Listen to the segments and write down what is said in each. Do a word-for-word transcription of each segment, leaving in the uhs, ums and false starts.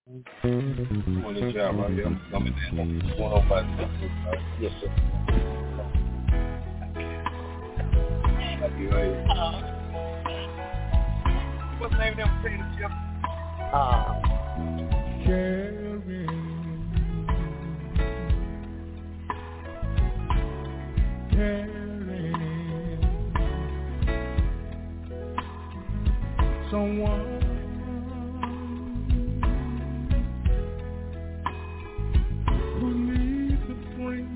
I'm on this job right here. I'm coming in. one oh five. Yes, sir. I'll be right here. What's the name of them potato chips? Ah. Carry, carry someone who needs a friend.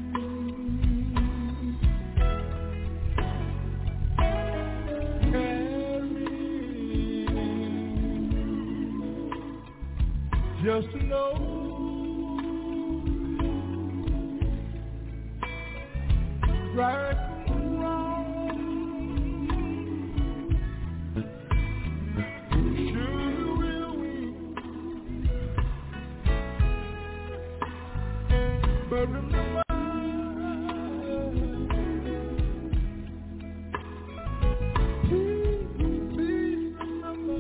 Just to know right from wrong, sure will we, but remember, please, please remember.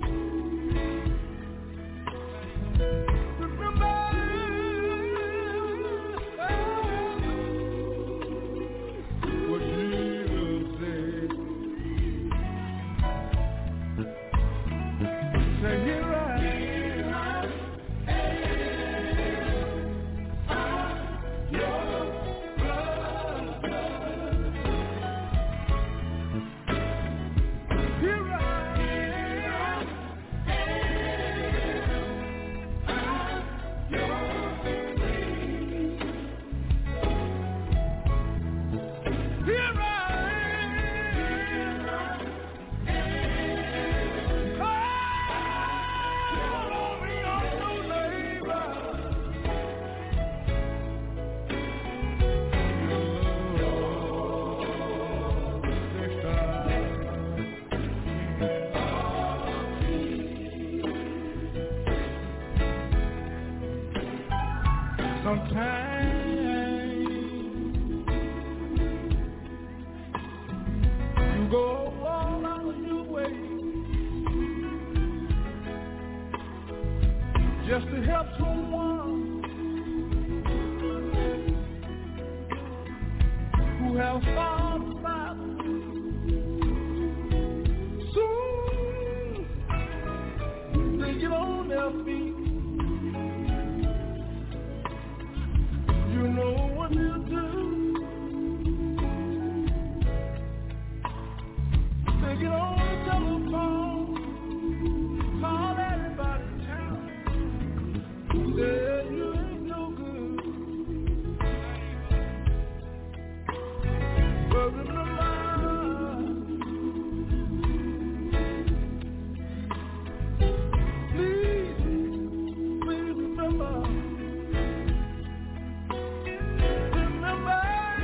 Just to help someone who has fallen back. Soon they get on their feet. You know what they'll do. They get on the telephone, call everybody in town. Said you ain't no good, but remember, please, please remember, remember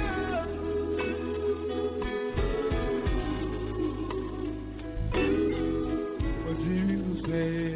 what Jesus said.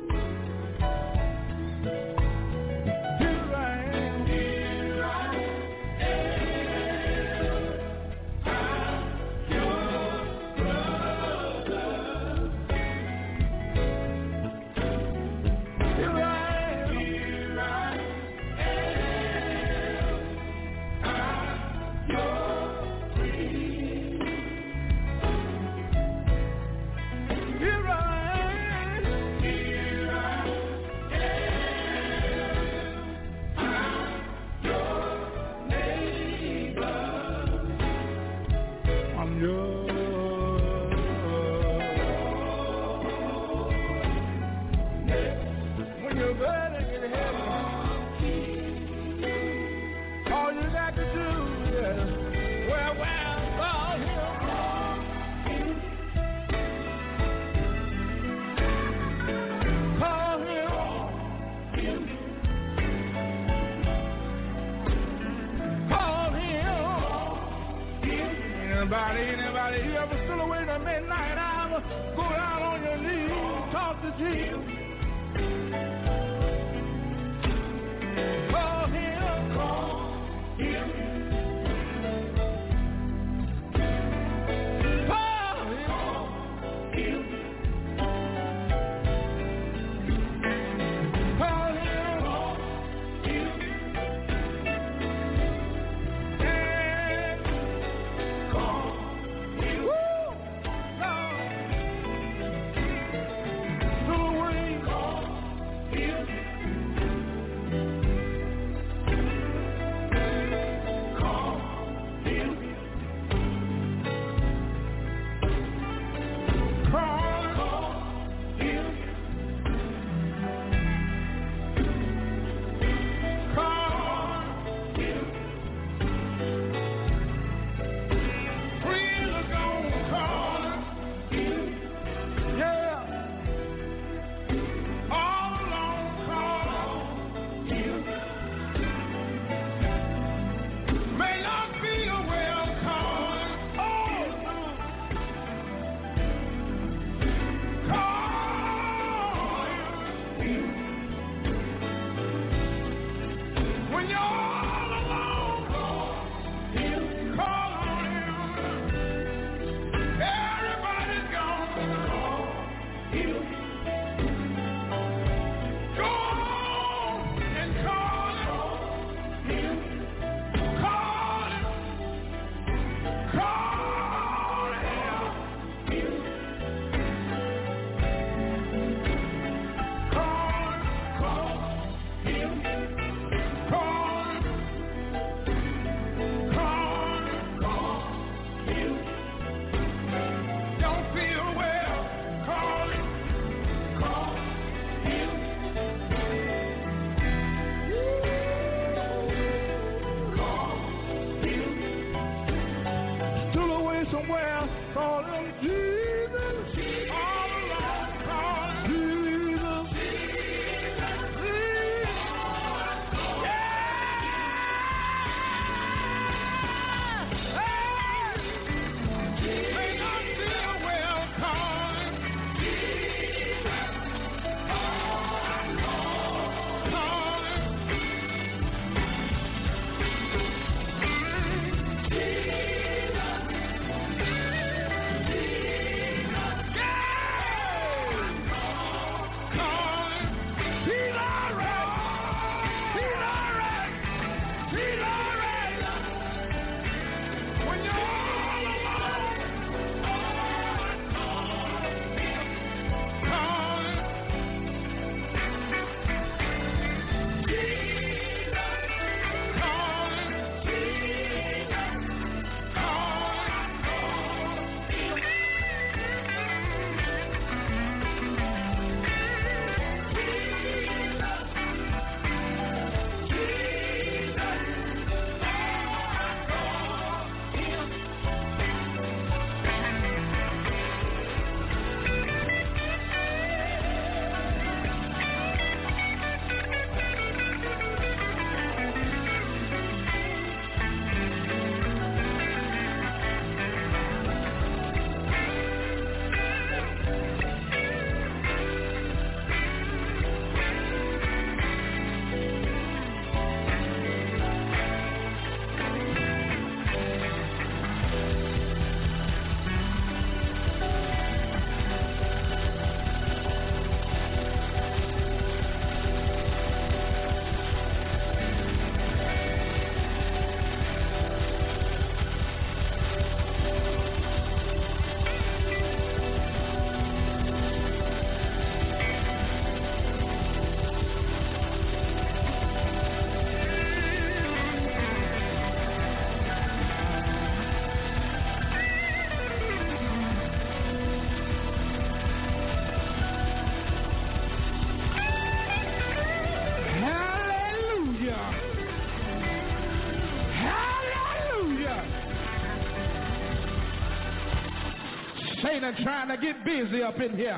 Anybody, anybody, you ever still away in the midnight hour? Go down on your knees, talk to Jesus. Call him, call him. Call him, call him. Call Satan trying to get busy up in here.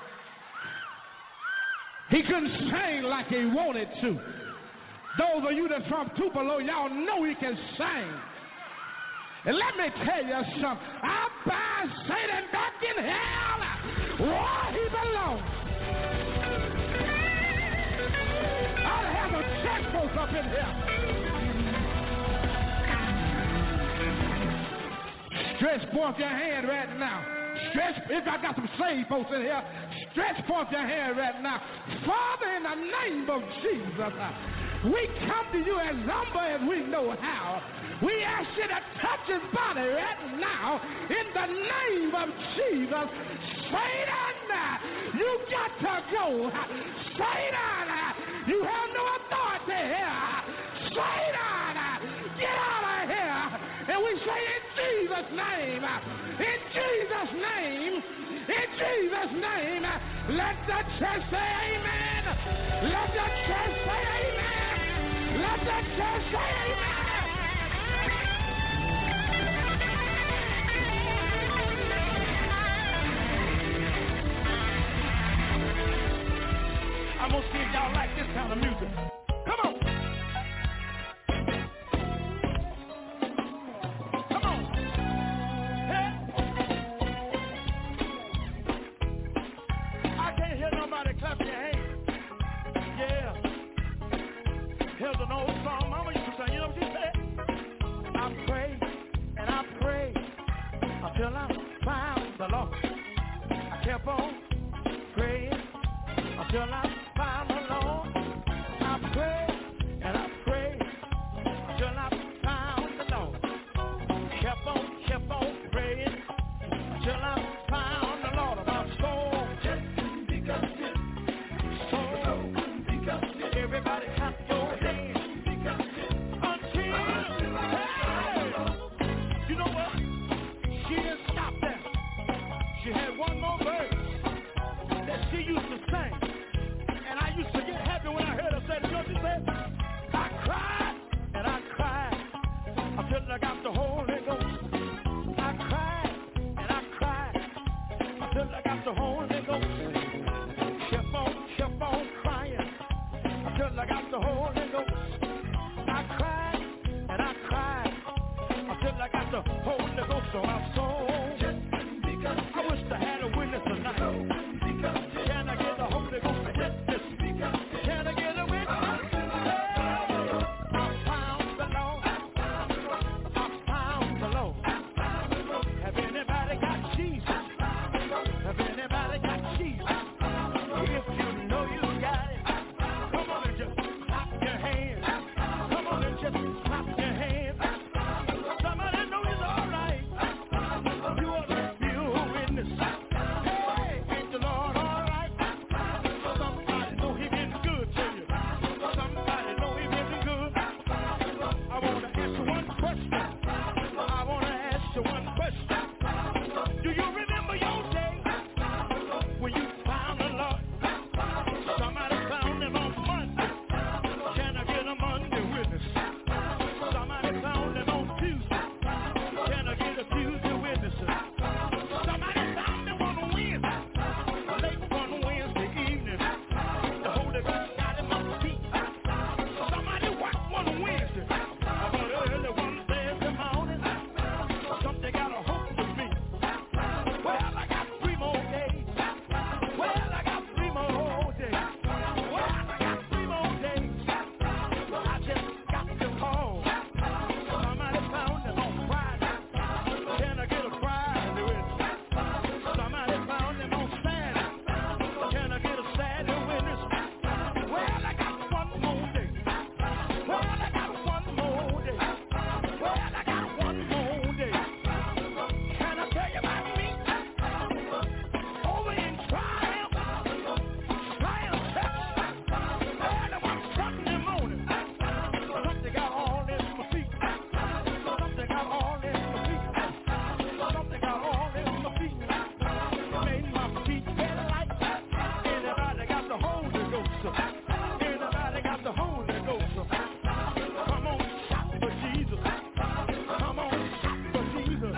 He couldn't sing like he wanted to. Those of you that's from Tupelo, y'all know he can sing. And let me tell you something. I bind Satan back in hell where he belongs. I'll have a check folks up in here. Stretch forth your hand right now. Stretch, if I got some saved folks in here, stretch forth your hand right now. Father, in the name of Jesus, we come to you as humble as we know how. We ask you to touch his body right now in the name of Jesus. Satan, you got to go. Satan, Satan, get out of here. And we say in Jesus' name, in Jesus' name, in Jesus' name, let the church say amen. Let the church say amen. Let the church say amen. I'm going to see if y'all like this kind of music. Come on. Come on. Hey. I can't hear nobody clap your hands. Yeah. Here's an old song Mama used to sing. You know what she said? I pray and I pray until I found the Lord. I kept on praying until I found the Lord. I pray and I pray until I found the Lord. Kept on, kept on praying until I found the Lord. My soul just because it, soul because it. Everybody clap your hands because it. Until, hey, you know what? She didn't stop there. She had one more verse that she used to sing. And I used to get happy when I heard her say, you know what she said? I cried and I cried until I got the Holy Ghost. I cried and I cried until I got the Holy Ghost. Kept on, kept on crying until I got the Holy Ghost. I cried and I cried until I got the Holy Ghost. So my soul, I wish I had a witness tonight. Can I get the Holy Ghost to witness? Can I get a witness? I found the Lord. I found the Lord. Have anybody got Jesus? Have anybody got Jesus? If you know you got it, come on and just clap your hands. Come on and just clap your hands. Somebody know it's all right. You ought to feel a witness. Hey, ain't the Lord all right? Somebody know he been good to you. Somebody know he been good. I want to ask you one question. I want to ask you one question. Do you remember your day when you found the Lord? Somebody found him on Monday. Can I get a Monday witness? Somebody found him on Tuesday. Can I get a Tuesday witness? Somebody found him on Wednesday. Late one Wednesday evening. The Holy Ghost got him on the feet. Somebody worked one Wednesday. But early one Thursday morning, something got a hold of me. Well, I got three more days. Well, I got three more days. Well, I got three more days. I just got the call. Somebody found him on Friday. Can I get a Friday witness? Somebody found him on Saturday. Can I get a Saturday witness? Well, I got one more day. Well, I got one more day. Well, I got one more day. Can I tell you about me? Over in Triumph, Triumph, Texas. Well, it was Sunday morning. Something got all in my feet. Something got all in my feet. Something got all in my feet. Made my feet get light. Anybody got the Holy Ghost? Anybody got the Holy Ghost? Come on, shout for Jesus. Come on, shout for Jesus.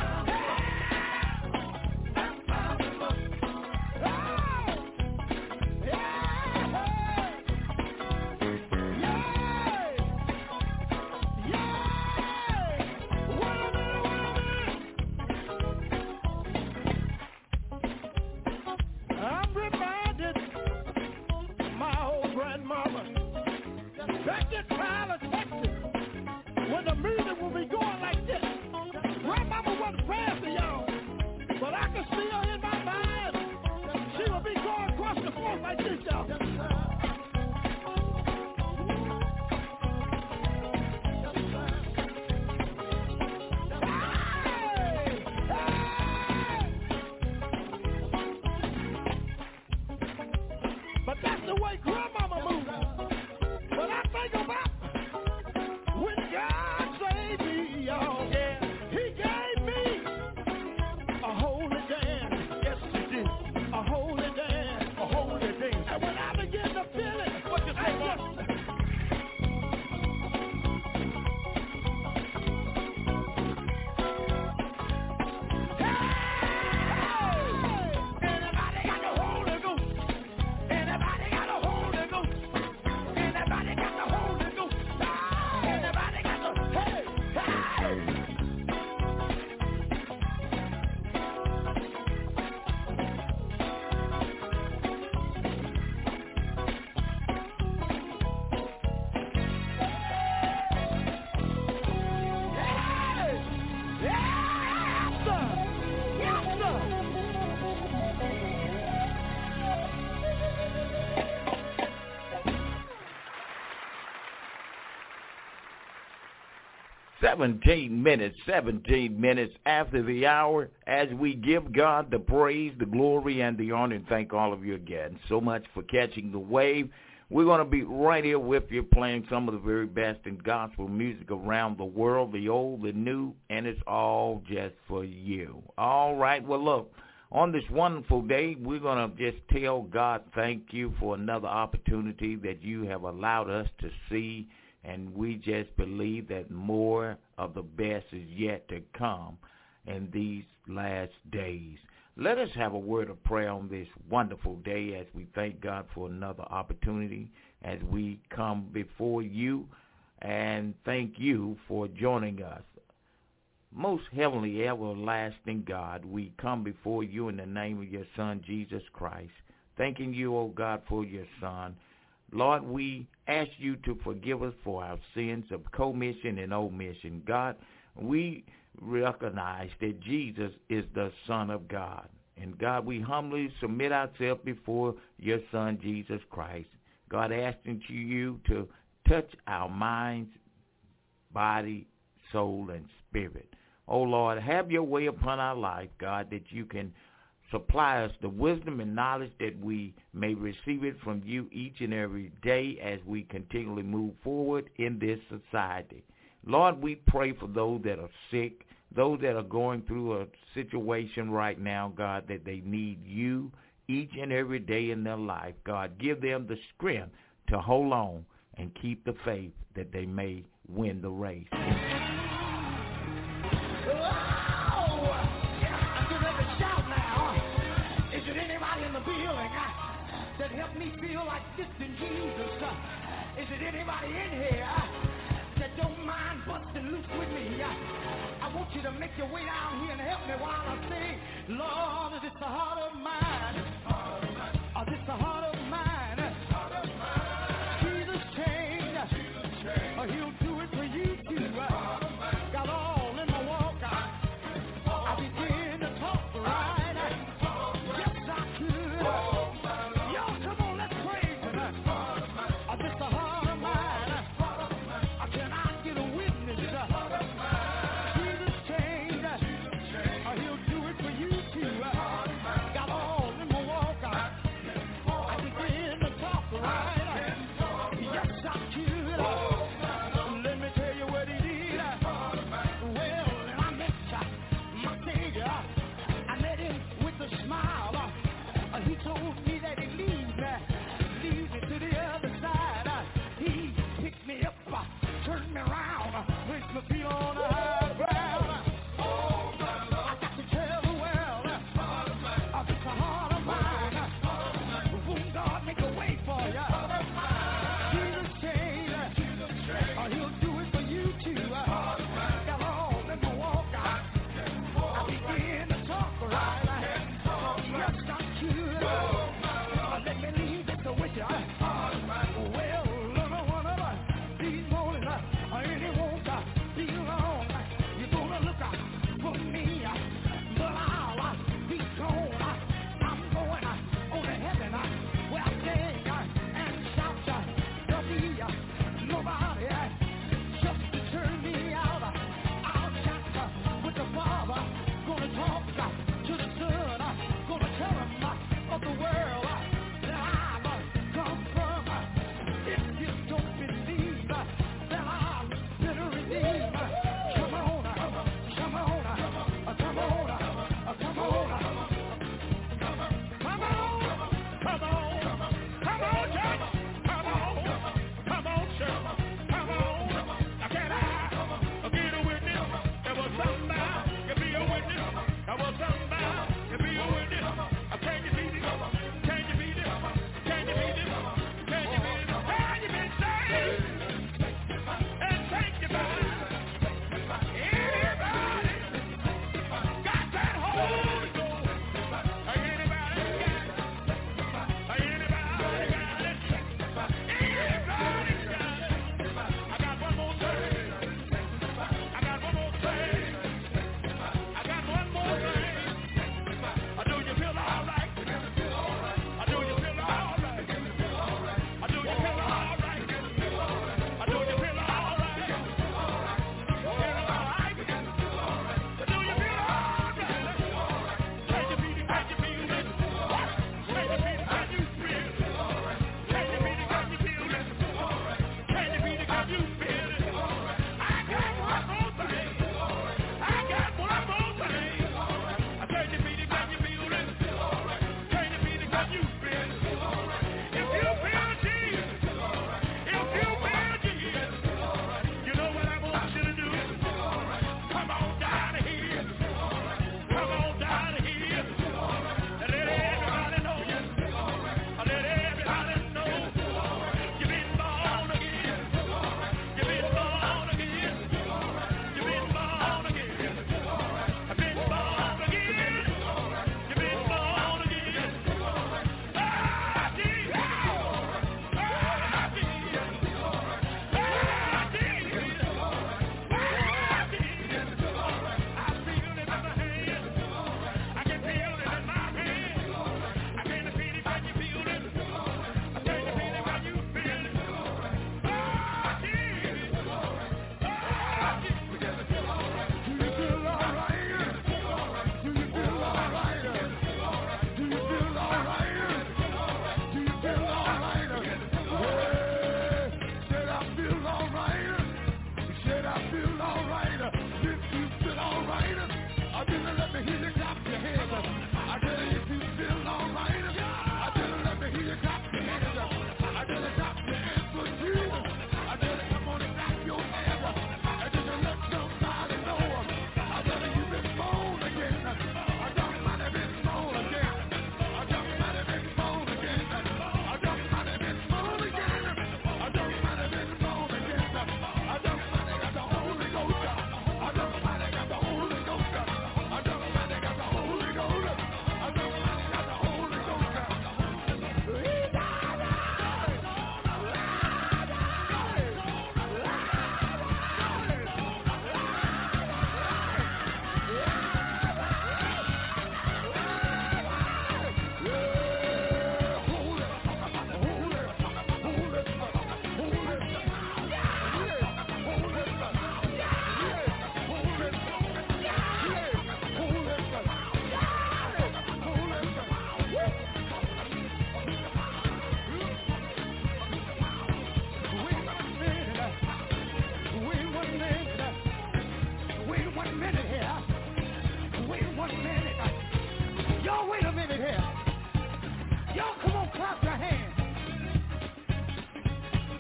I'm reminded my old grandmother back in Tyler, Texas, when the music would be going like this. Grandmama wasn't fast to y'all, but I can see her in my mind. She would be going across the floor like this, y'all. Hey! Hey! But that's the way grandmama moves. When I think about seventeen minutes, seventeen minutes after the hour, as we give God the praise, the glory, and the honor, and thank all of you again so much for catching the wave. We're going to be right here with you playing some of the very best in gospel music around the world, the old, the new, and it's all just for you. All right, well, look, on this wonderful day, we're going to just tell God thank you for another opportunity that you have allowed us to see, and we just believe that more of the best is yet to come in these last days. Let us have a word of prayer on this wonderful day as we thank God for another opportunity as we come before you and thank you for joining us. Most heavenly, everlasting God, we come before you in the name of your Son, Jesus Christ, thanking you, oh God, for your Son. Lord, we ask you to forgive us for our sins of commission and omission. God, we recognize that Jesus is the Son of God. And God, we humbly submit ourselves before your Son, Jesus Christ. God, asking to you to touch our minds, body, soul, and spirit. Oh, Lord, have your way upon our life, God, that you can supply us the wisdom and knowledge that we may receive it from you each and every day as we continually move forward in this society. Lord, we pray for those that are sick, those that are going through a situation right now, God, that they need you each and every day in their life. God, give them the strength to hold on and keep the faith that they may win the race. That help me feel like this in Jesus? Uh, is it anybody in here uh, that don't mind busting loose with me? Uh, I want you to make your way down here and help me while I sing. Lord, is this the heart of mine? Is this the heart of mine? Jesus changed. Uh, he'll do it for you too. Uh, got all in my walk. Uh, I begin to talk right. Uh, yes, I could.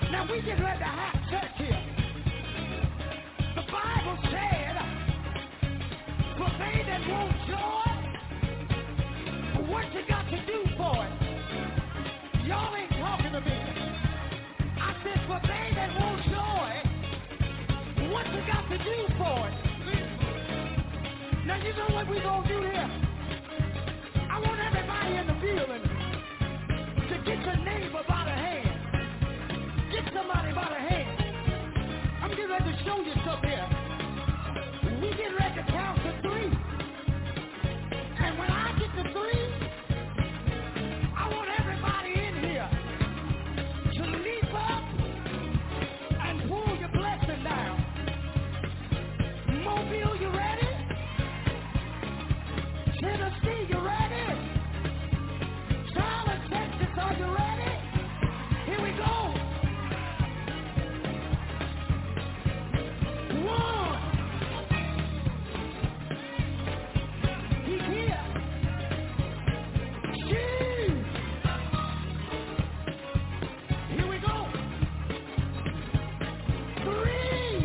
Now we get ready to have church here. The Bible said, for they that want joy, what you got to do for it? Y'all ain't talking to me. I said, for they that want joy, what you got to do for it? Now you know what we gonna do here? I want everybody in the building to get your neighbor by the hand. Get somebody by the hand. I'm getting ready to show you something here. We get ready to count to three. And when I get to three, I want everybody in here to leap up and pull your blessing down. Mobile, you ready? Tennessee, you ready? Charlotte, Texas, are you ready? Here we go. One. He's here. Two. Here we go. Three.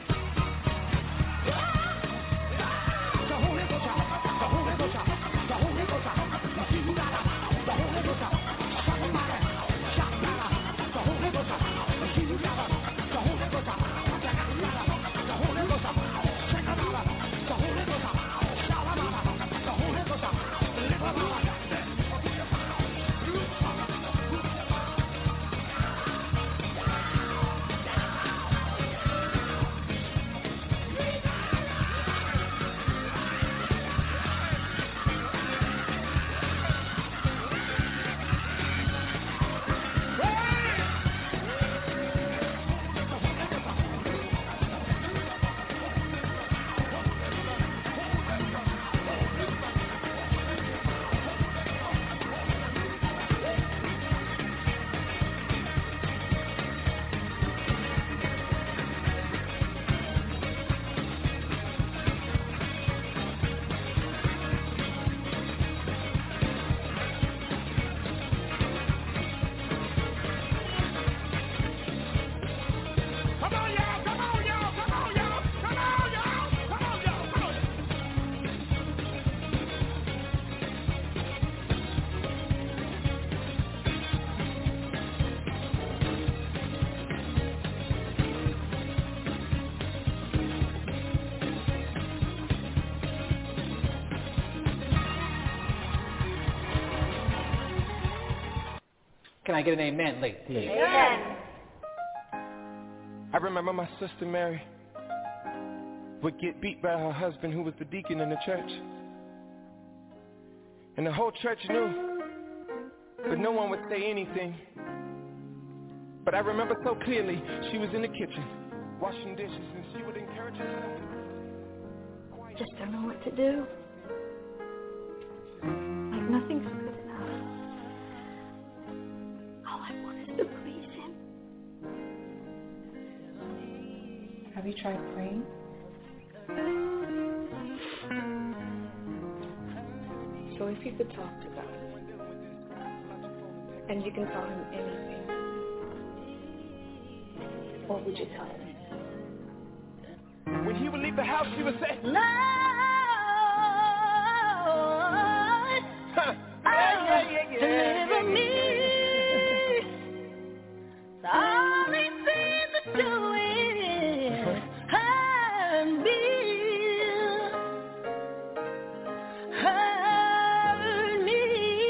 The Holy Ghost out. The Holy Ghost out. The Holy Ghost out. You got it. The Holy Ghost out. Somebody shout that out. The Holy Ghost out. You got it. The Holy Ghost out. The Holy Ghost out. Check it out. The Holy Ghost out. Shout it out. The Holy Ghost out. Live it out. Come on, y'all! Come on, y'all! Come on, y'all! Come on, y'all! Come on, y'all! Come on. Can I get an amen, lady? Please. I remember my sister Mary would get beat by her husband who was the deacon in the church. And the whole church knew, but no one would say anything. But I remember so clearly, she was in the kitchen, washing dishes, and she would encourage herself. Just don't know what to do. Like nothing's good enough. All I want is to please him. Have you tried praying? So if you could talk to God, and you can tell him anything, what would you tell him? When he would leave the house, she would say, Lord, huh. yeah, yeah, yeah, yeah. deliver me. Sorry, sin to do it. Hurt me. Hurt me.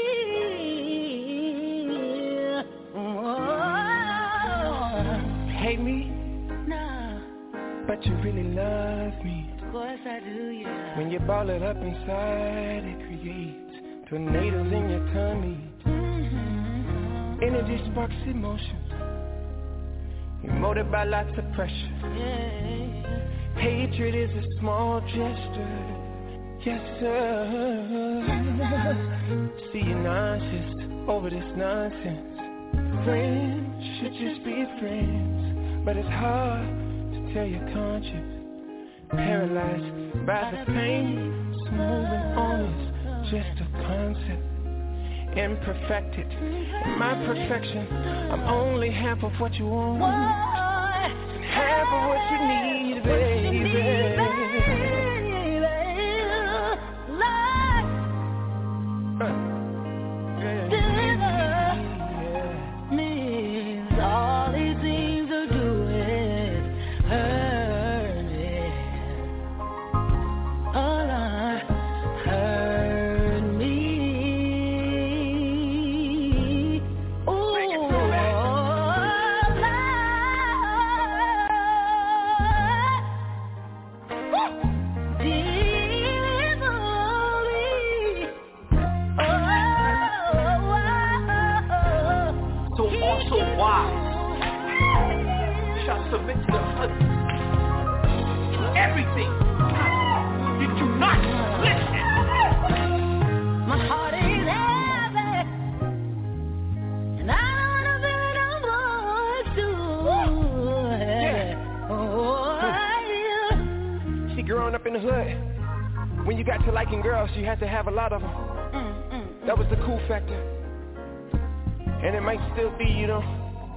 Oh. Hate me, Nah, but you really love me. of course I do, yeah. When you ball it up inside, it creates tornadoes in your tummy. Mm-hmm. Energy sparks emotion, emoted by lots of pressure. Yeah. Hatred is a small gesture. Yes, sir. Yes, sir. See you nauseous over this nonsense. Friends should just be friends, but it's hard to tell your conscience. Paralyzed by the pain, so moving on is just a concept. imperfected. In my perfection, I'm only half of what you want, and half of what you need, baby. All these things are doing hurt me. Oh, Lord, hurt me. Oh, Lord. So also why shall submit to the husband in everything? Did you not listen? My heart is heavy, and I don't wanna be no more too. See, growing up in the hood, when you got to liking girls, you had to have a lot of them. Mm-mm. That was the cool factor. And it might still be, you know.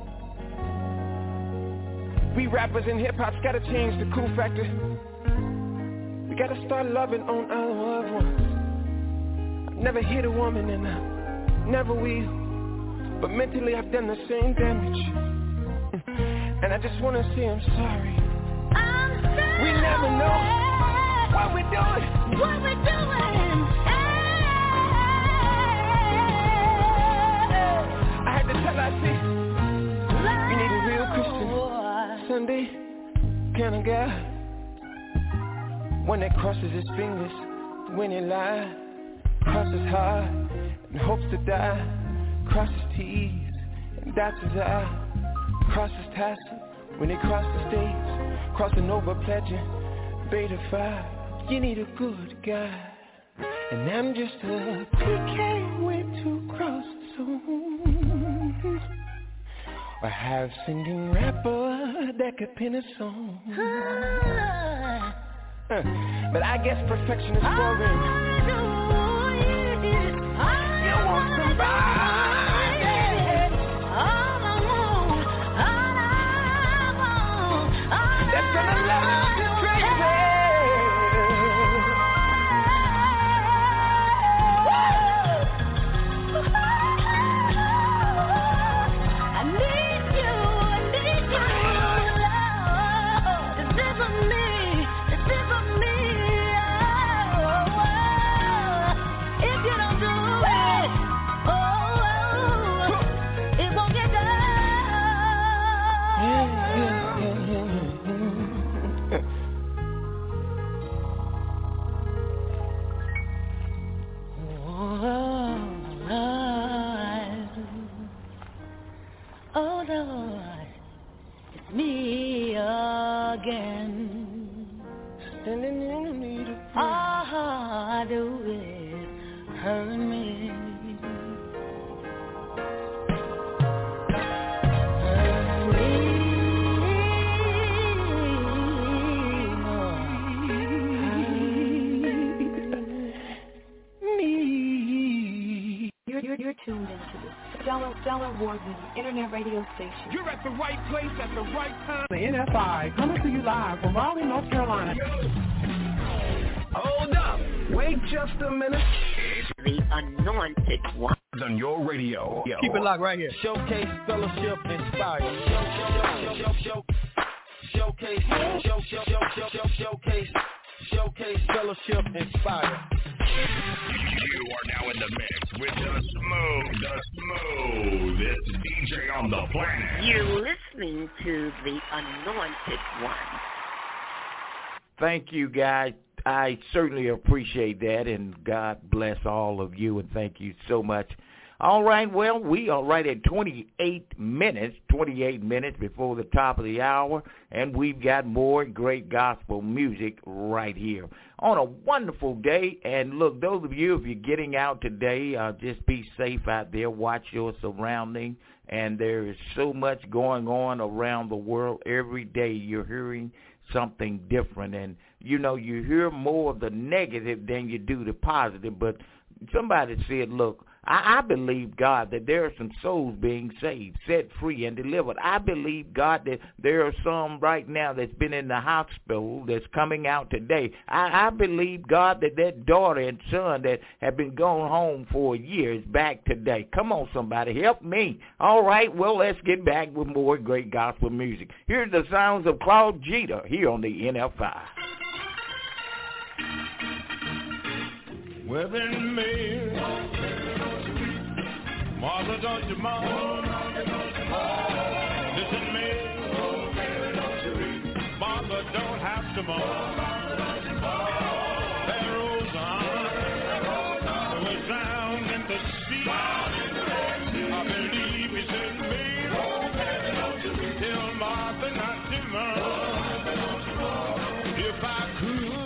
We rappers and hip-hop's gotta change the cool factor. We gotta start loving on our loved ones. I've never hit a woman and I never will, but mentally I've done the same damage. And I just wanna say I'm sorry. I'm sorry. We never know what we're doing. What we're doing. I had to tell her, I see, we need a real Christian Sunday kind of guy. One that crosses his fingers when he lies, crosses hard and hopes to die, crosses T's and dots his I, crosses tassel when he crosses the stage, crossing over pledging, beta five. You need a good guy, and I'm just a P K way to cross soon. Or have singing rapper that could pen a song. Uh, but I guess perfection is boring. You want somebody that's gonna love you crazy. I need you, I need you, Lord. This is for me, this is for me. Oh, oh. If you don't do it, oh, oh, it won't get done. Oh, Lord, it's me again. Standing in the need of All I do is hurt me. Hurt me. me. You're, you're, you're tuned into the Stellar, Stellar Award-winning internet radio station. You're at the right place at the right time. The N F I coming to you live from Raleigh, North Carolina. Hold up. Wait just a minute. The Anointed One. On your radio. Yo. Keep it locked right here. Showcase, fellowship, inspire. Show, show, show, show, showcase, show, show, show, show, show, showcase, showcase, fellowship, inspire. You are now in the mix with the smooth, the smoothest D J on the planet. You're listening to the Anointed One. Thank you, guys. I certainly appreciate that, and God bless all of you, and thank you so much. All right, well, we are right at twenty-eight minutes, twenty-eight minutes before the top of the hour, and we've got more great gospel music right here on a wonderful day. And look, those of you, if you're getting out today, uh, just be safe out there. Watch your surroundings, and there is so much going on around the world. Every day you're hearing something different, and you know, you hear more of the negative than you do the positive. But somebody said, look, I, I believe, God, that there are some souls being saved, set free, and delivered. I believe, God, that there are some right now that's been in the hospital that's coming out today. I, I believe, God, that that daughter and son that have been gone home for a year is back today. Come on, somebody, help me. All right, well, let's get back with more great gospel music. Here's the sounds of Claude Jeter here on the N F I. Within me, Mother, don't you moan? Listen me, Mother, don't have to moan. Pharaoh's arms was drowned in the sea. I believe he's in me. Tell Martha not to moan. If I could,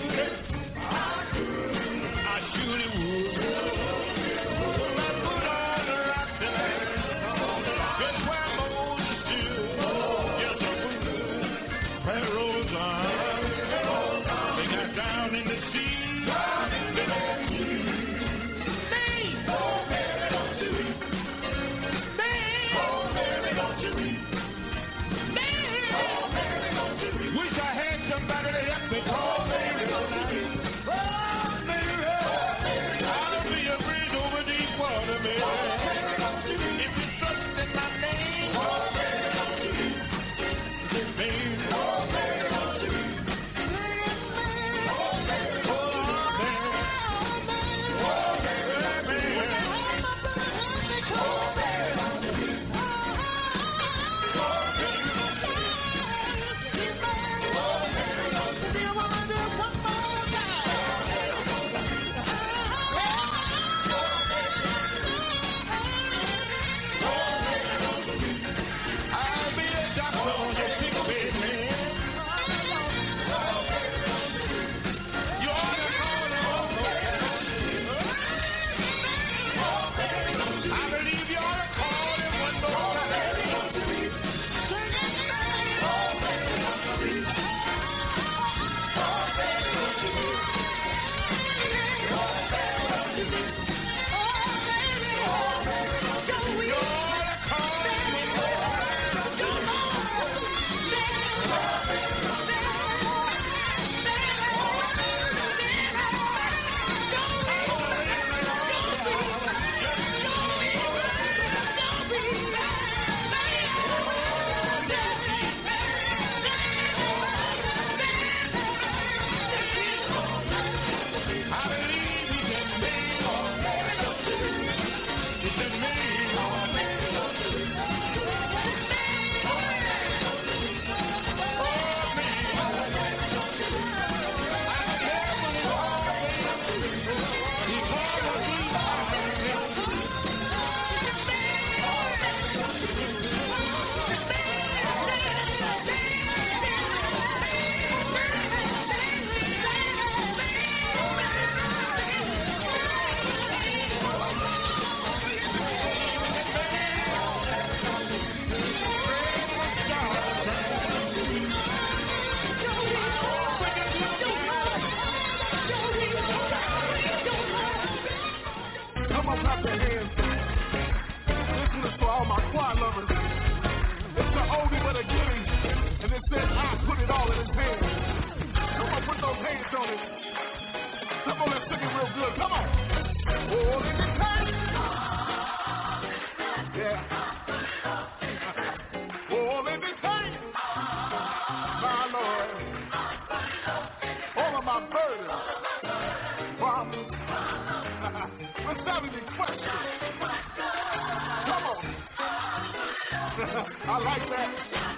I like that.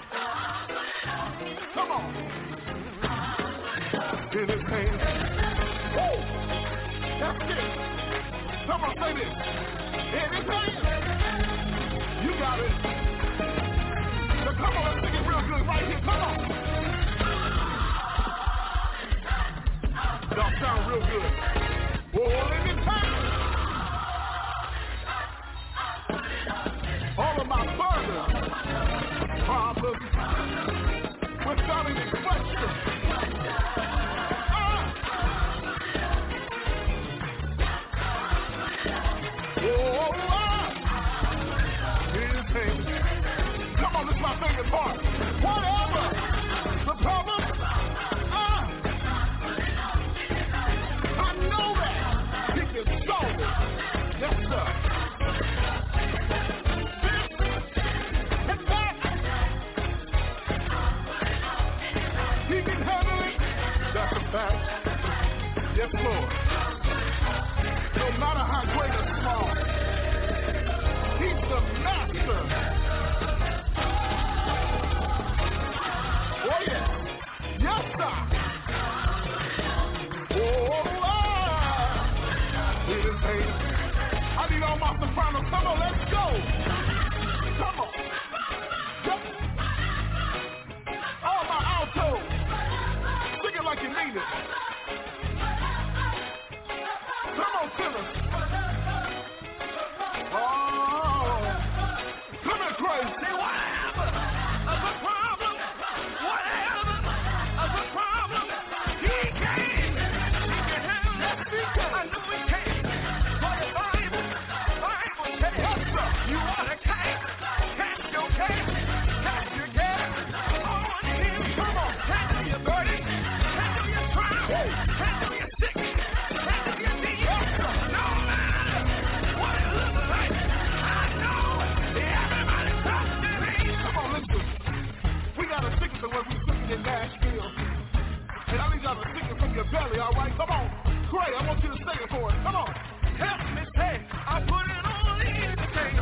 Come on. In his hand. Woo! That's it. Someone say this. In his hand. You got it. Now come on, let's sing it real good right here. Come on. Y'all sound real good. All in his hand. All of my burdens, problems, without any question. Ah. Oh, Yes, Lord. No matter how great or small, He's the master. Oh, yeah. Yes, sir. Oh, ah. It is pain. I need all my sopranos. Come on, let's go. Come on. Yep. All my altos. Sing it like you mean it. Come on, sinners. Oh. Come on, Christ. Say whatever. That's a problem. Whatever. That's a problem. He came. He can handle that. I know he can. For the Bible, Bible says, yes, sir. You want to cast, cast your care, cast your care on Him. Come on, handle your burden, handle your trial, handle your sickness, handle your need. Yes, sir. No matter what it looks like, I know everybody trusts in Him. Come on, listen. We got a sickness of what we singing in Nashville. And I need y'all to sing it from your belly, all right? Come on. Cray, I want you to sing it for us. Come on. Help me say, I put it on anything.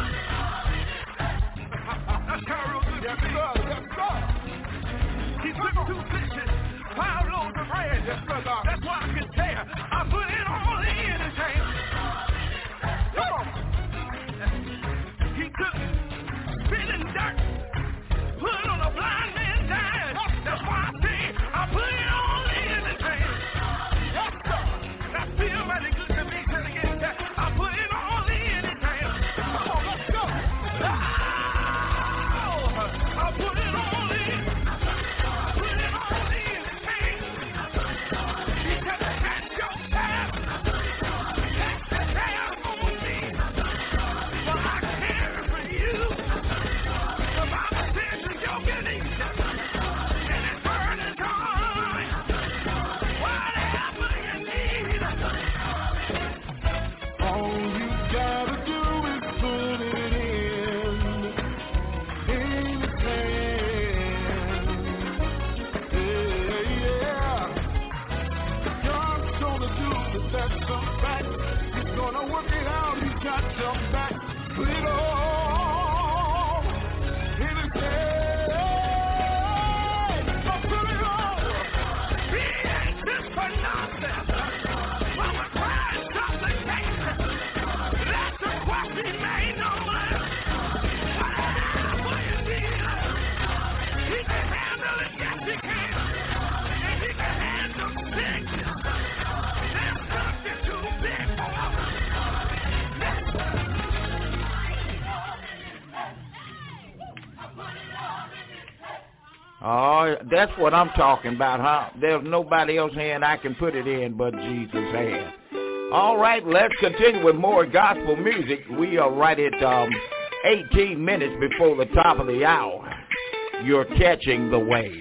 That's kind of real good. Yes, sir. Yes, sir. He took two fishes, five loaves of bread. Yes, sir, God. That's why I can tell. I put it on anything. Come on. He took spitting dirt, put it on a blind man's eyes. That's why I say, I put it on anything. Yes, sir. That feel mighty good to me. Till again, I put it on anything. Come on, let's go. Oh, I put it on it. Put it on anything. He said, catch your time. Catch the time on me. For I care for you. The Bible says that you're getting and it's burning on. Whatever you need. All you gotta do is put it in, in His hand. Yeah, yeah. God's gonna do it, that's a fact. He's gonna work it out, He's got your back. Put it all in His hand. So put it all. Be anxious for nothing. But with prayer and supplication, let the request be made known. Whatever you need, He can handle it. Yes, He can. And He can handle sickness. There's nothing too big for Him. Oh, that's what I'm talking about, huh? There's nobody else hand I can put it in but Jesus' hand. All right, let's continue with more gospel music. We are right at um, eighteen minutes before the top of the hour. You're catching the wave.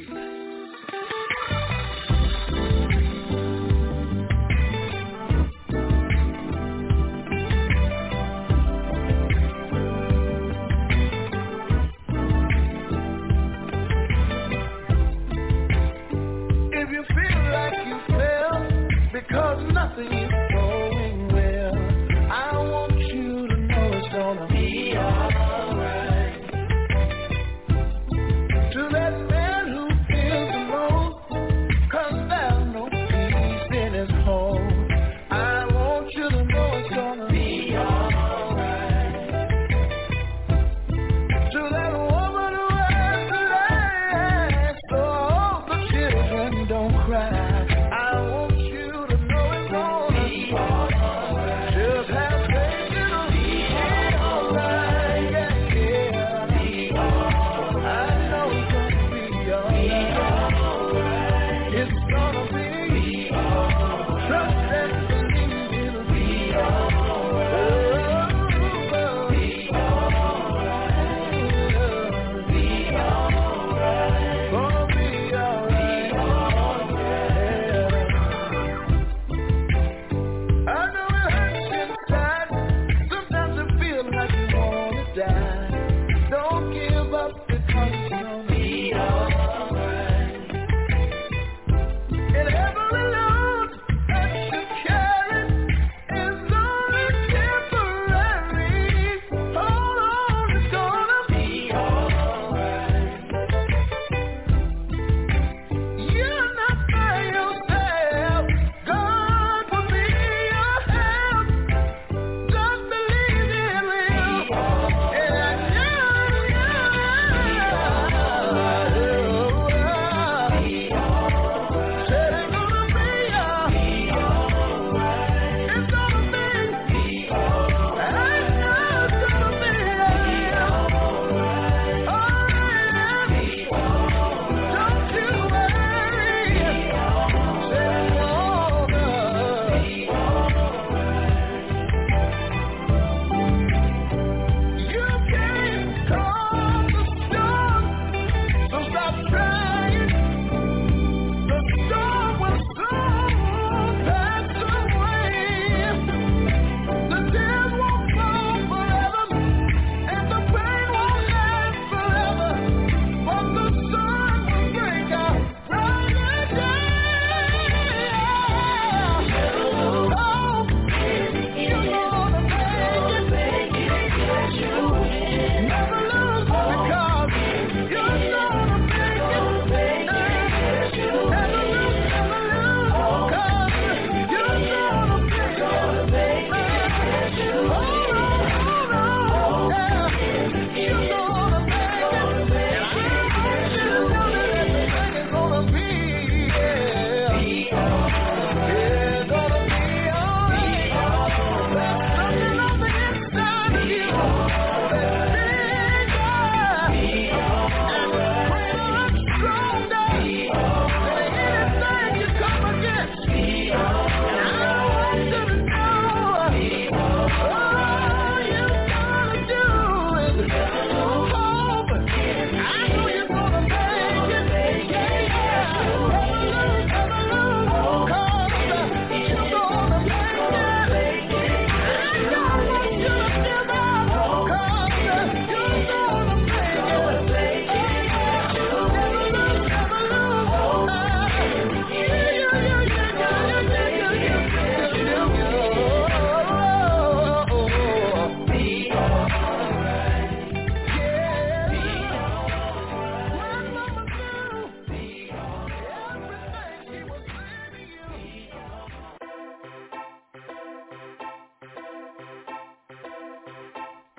If you feel like you failed because nothing is going well, I want you to know it's gonna be alright. To that man who feels alone, 'cause there's no peace in his home, I want you to know it's gonna be alright. To that woman who has to last, so all the children don't cry, I want you to know it's gonna be alright. Just have faith, it'll be alright. Yeah, yeah. Be alright. I know it's gonna be alright. It's gonna be alright. Trust and believe it'll be alright. Be alright. Be alright. Gonna be alright. I know it hurts inside. Sometimes it feels like you wanna die. Don't give up because it's gonna be alright. It hurts.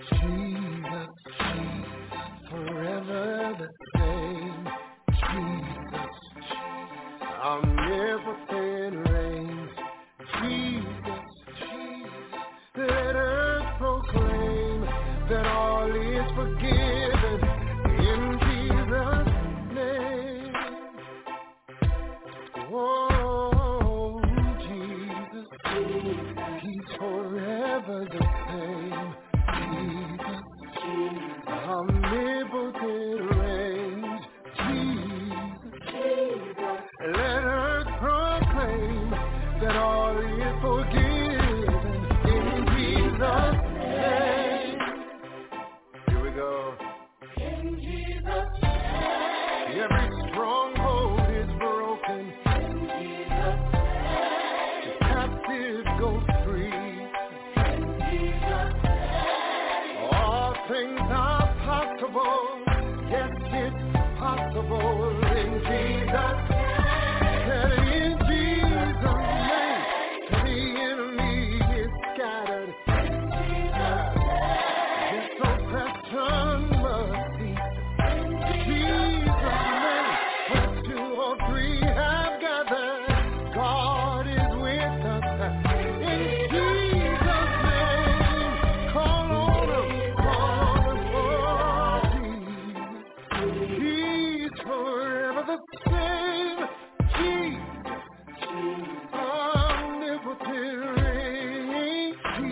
Jesus, forever the same. Jesus, omnipotent reigns. Jesus, let earth proclaim that all is forgiven in Jesus' name. Oh, Jesus, He's forever the same. Jesus, omnipotent reigns. Jesus, let earth proclaim that all is forgiven in Jesus' name. Here we go. In Jesus' name. Every stronghold is broken. In Jesus' name. The captive goes free. In Jesus' name. All things are possible. Yes, it's possible in Jesus' name. And in Jesus' name, the enemy is scattered. This oppression must cease. Jesus' name, when two or three have gathered, God is with us. In Jesus' name, call on Him, call on Him for Jesus. He's forever the same. Jesus, omnipotent reign.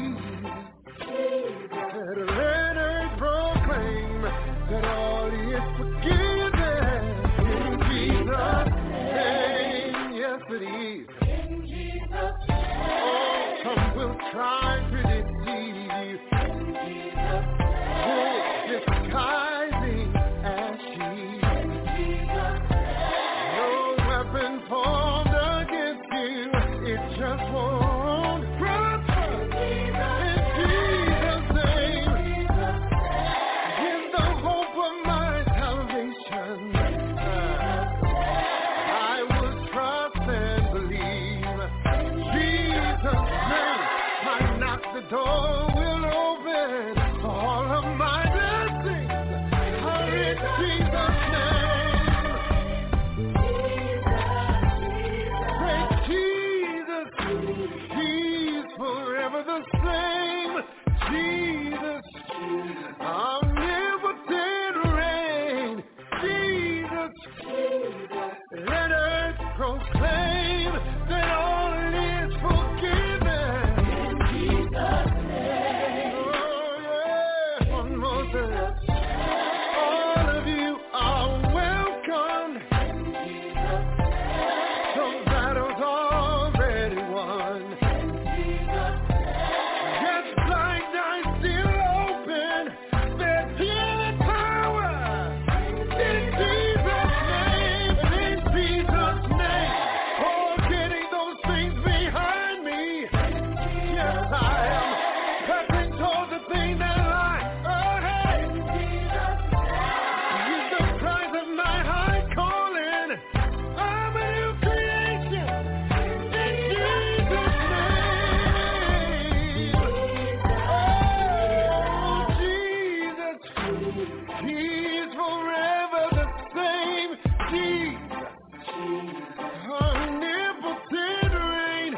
Jesus, let earth proclaim that all is forgiven in Jesus' name. Yes, it is. In Jesus' name. Oh, some will try to deceive you. In Jesus' name. Disguising as sheep. In Jesus' name. No weapon formed against you, it just won't prosper. In Jesus' name. In the hope of my salvation, I will trust and believe. Jesus' name, I knock, the door will open. All of my blessings are in Jesus' name. Say Jesus, He's forever the same. Jesus, omnipotent reign. Jesus, let earth proclaim that all is forgiven in Jesus' name. Oh yeah, one more time. All of you are welcome. Some battles already won. Yes, blind eyes still open. There's healing power in Jesus' name. In Jesus' name. Oh, getting those things behind me. Yes, I am pressing towards the thing that lies ahead. He's the prize of my high calling. I'm a new creation in Jesus' name. Oh, Jesus, He's forever the same. Jesus, omnipotent reign.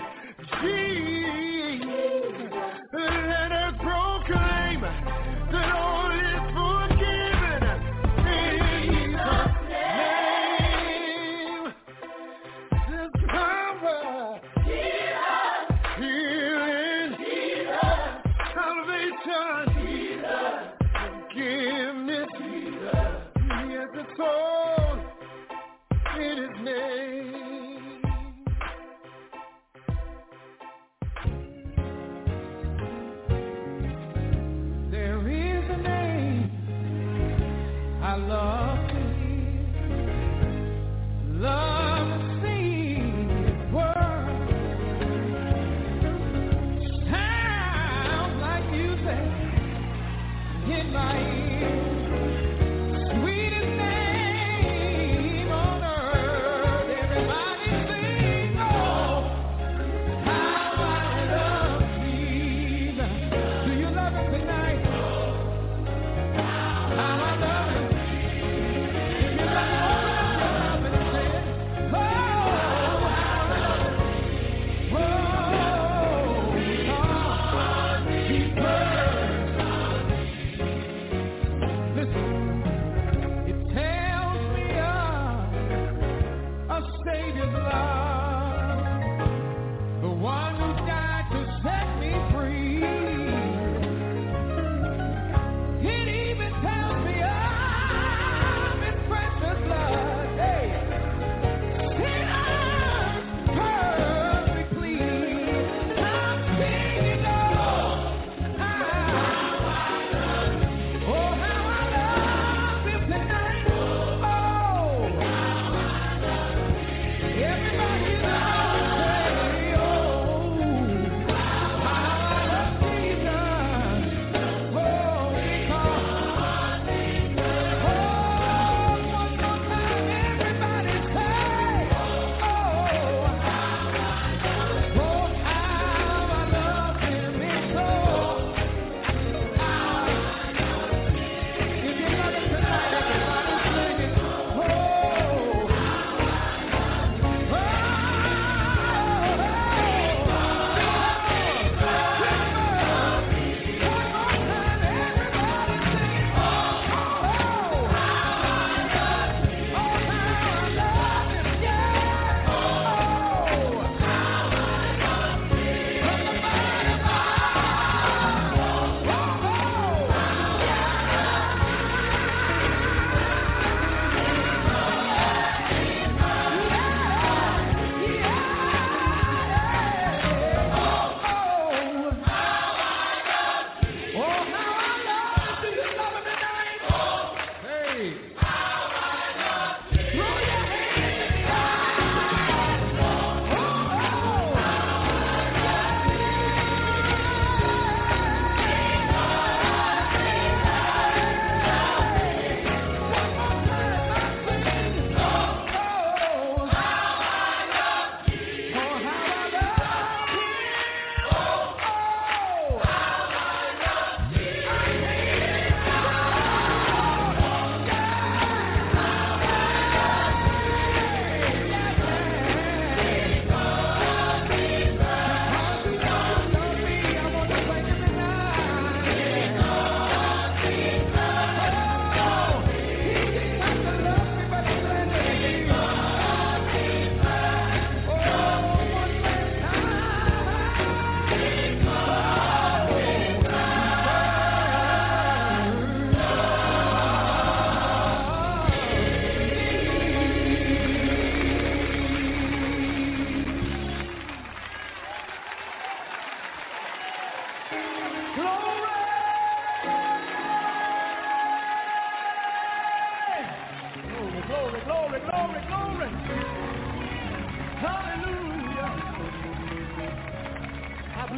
Jesus, let us proclaim that all is forgiven in Jesus' name. There's power, healing, salvation, forgiveness. Yes, it's all in His name. There is a name I love to hear, love to sing His word. Sounds like music in my ear. Sweetest name on earth.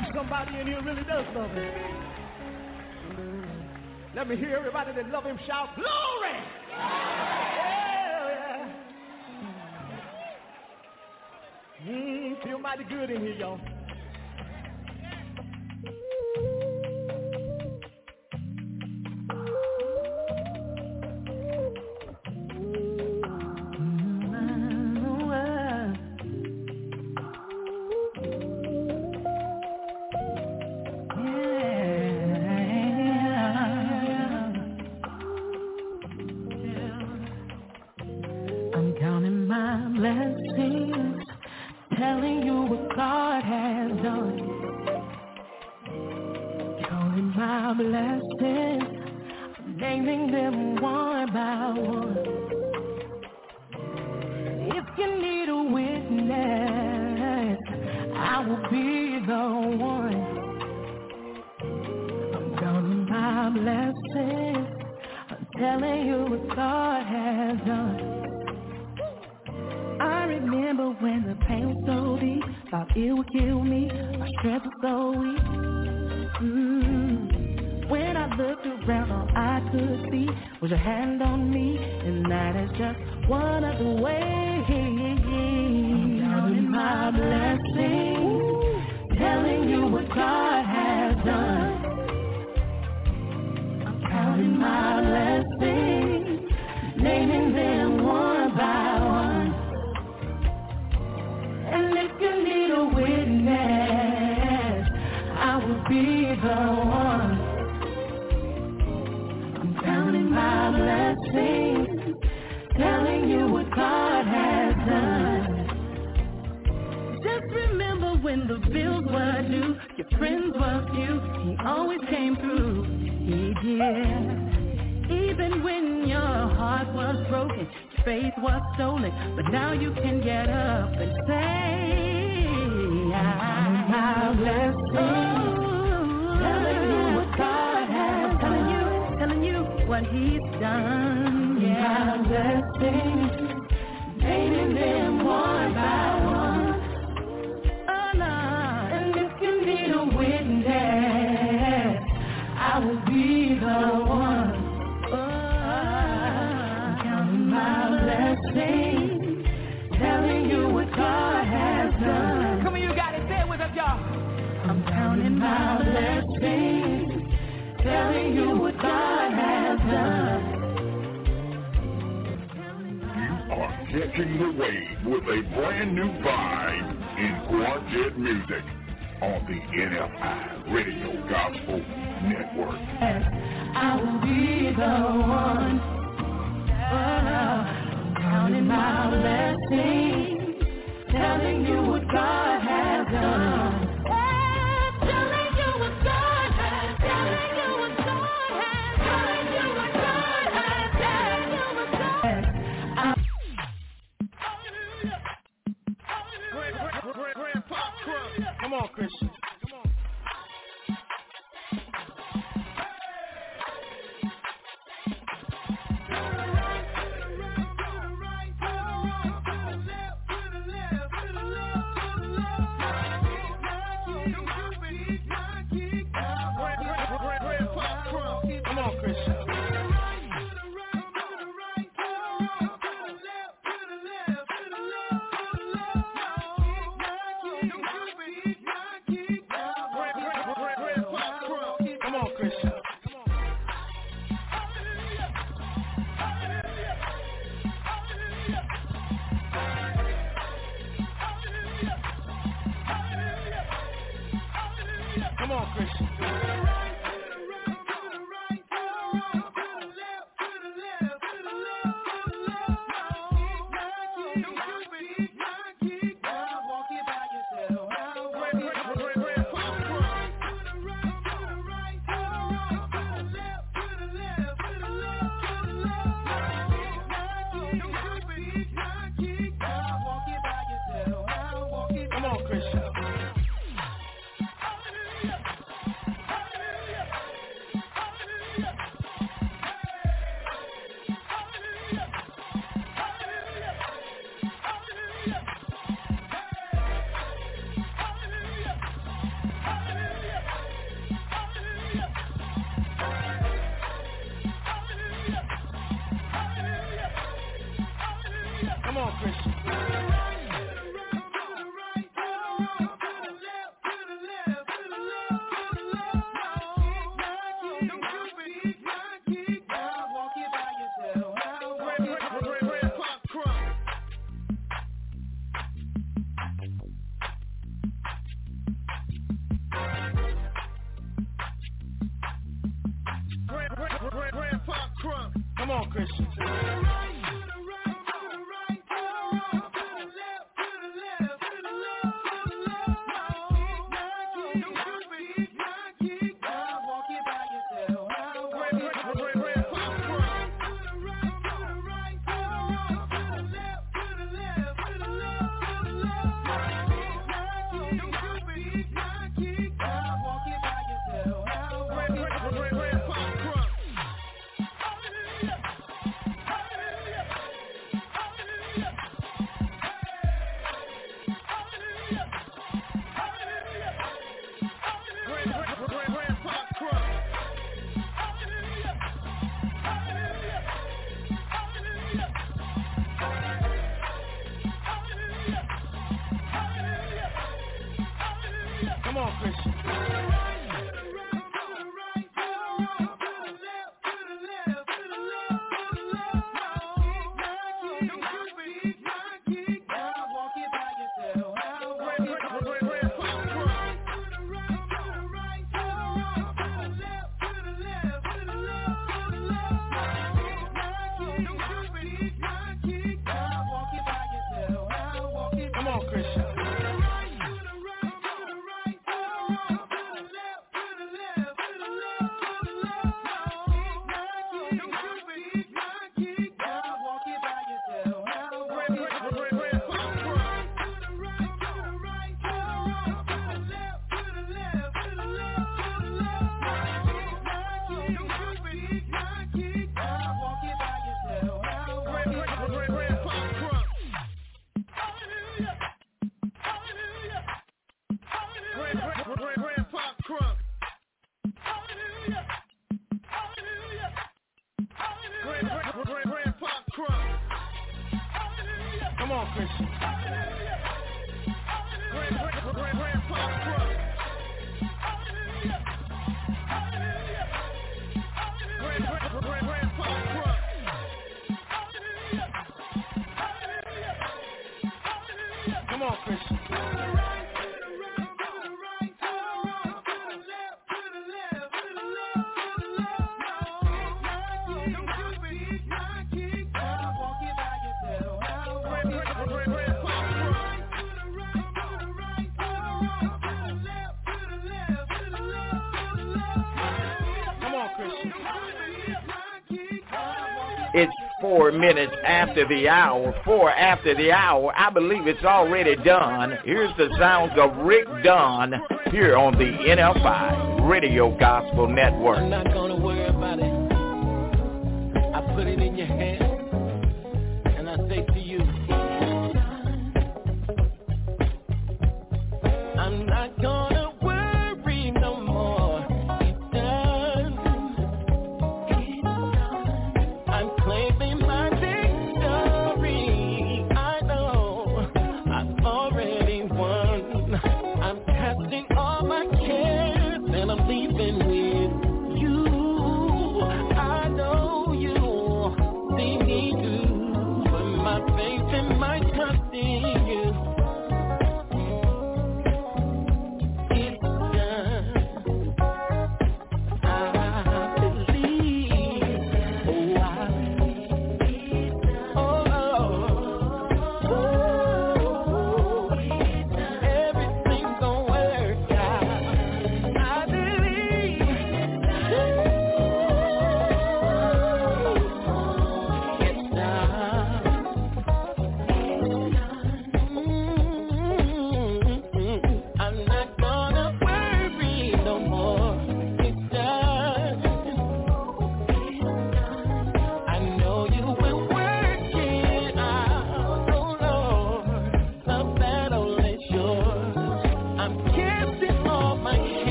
believe somebody in here really does love him. Let me hear everybody that love him shout, glory! Yeah, yeah. Mm, feel mighty good in here, y'all. Catching the wave with a brand new vibe in Quartet music on the N F I Radio Gospel Network. I will be the one oh, counting my blessings, telling you what God has done. Come on, Christian. Come on. Come on, Christian. Come on, Christian. Come on, Christian. Come on, Christian. Come on, Christian. Come on, Christian. Come on, Christian. Come on, Christian. It's four minutes after the hour, four after the hour. I believe it's already done. Here's the sounds of Rick Dunn here on the N F I Radio Gospel Network. I'm not gonna worry about it. I put it in your hands, and I say to you, I'm not gonna worry no more. It's done. I'm claiming my victory. I know I've already won. I'm casting all my cares, and I'm leaving with you. I know you see me.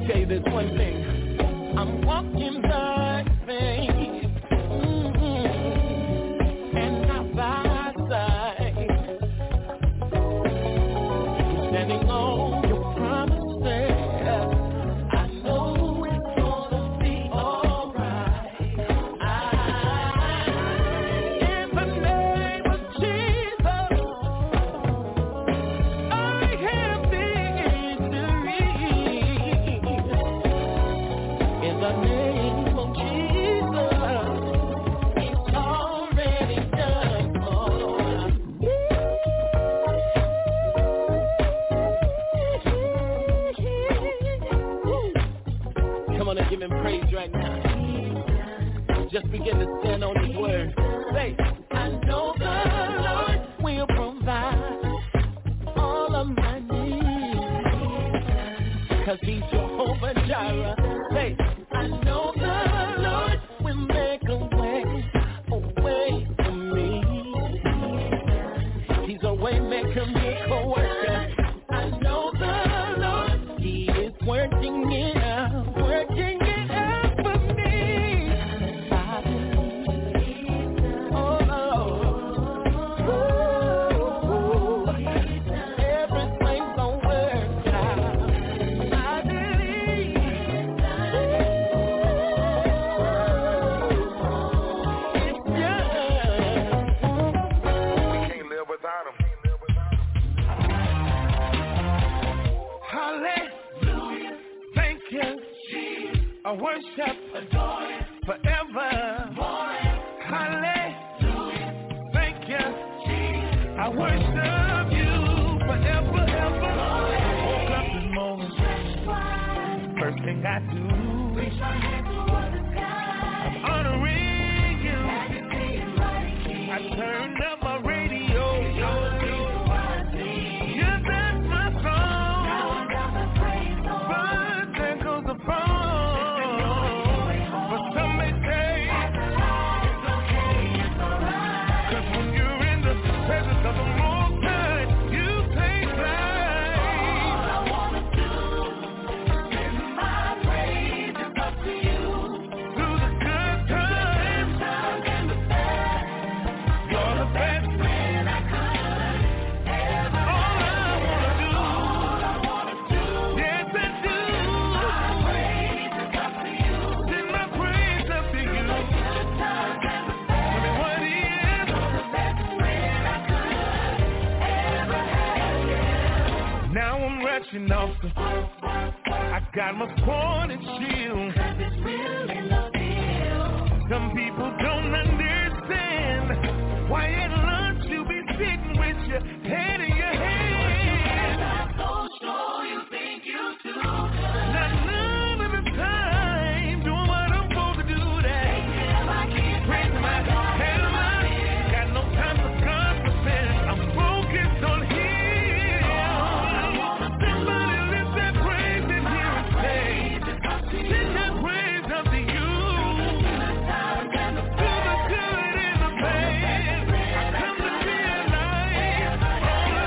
tell you this one thing. I'm walking by faith, mm-hmm, and not by sight. Standing on your promises, I know it's gonna be alright. I, in the name of Jesus, I have victory. In the name of Jesus, it's already done for me. Come on and give him praise right now. Just begin to stand on his word. Say, I know the Lord will provide all of my needs, cause he's Jehovah Jireh. Say, I know the Lord will make a way, a way for me. He's a way maker, miracle worker. I know the Lord, he is working it out, working it out for me. I believe, oh Lord, ooh, everything's gonna work out. I believe, it's just. We can't live without him. Hallelujah. Thank you. I worship, adore you forever. Hallelujah. Thank you. I worship you forever, ever. Woke up this morning. First thing I do, I'm honoring you. I turned up my radio. Yes, that's my song. But there goes the phone. But some may say, cause when you're in the presence of the Most High, you take life. All I wanna do is sing my praises up to you. Through the good times and the bad, you're the best friend I could ever have. All I wanna do, yes I do, sing my praise up to you. Tell me what he is. Now I'm rushing off the, I got my sword and shield. Some people don't understand why at lunch you be sitting with your head in your hand. I'm so sure you think you do. Not none of the time doing what I'm supposed to do. That praising my head of mine. Got no time for gossiping. I'm focused on him. Somebody lift that praise in here and say, send that praise up to you. Through the good and the bad, I come to realize all I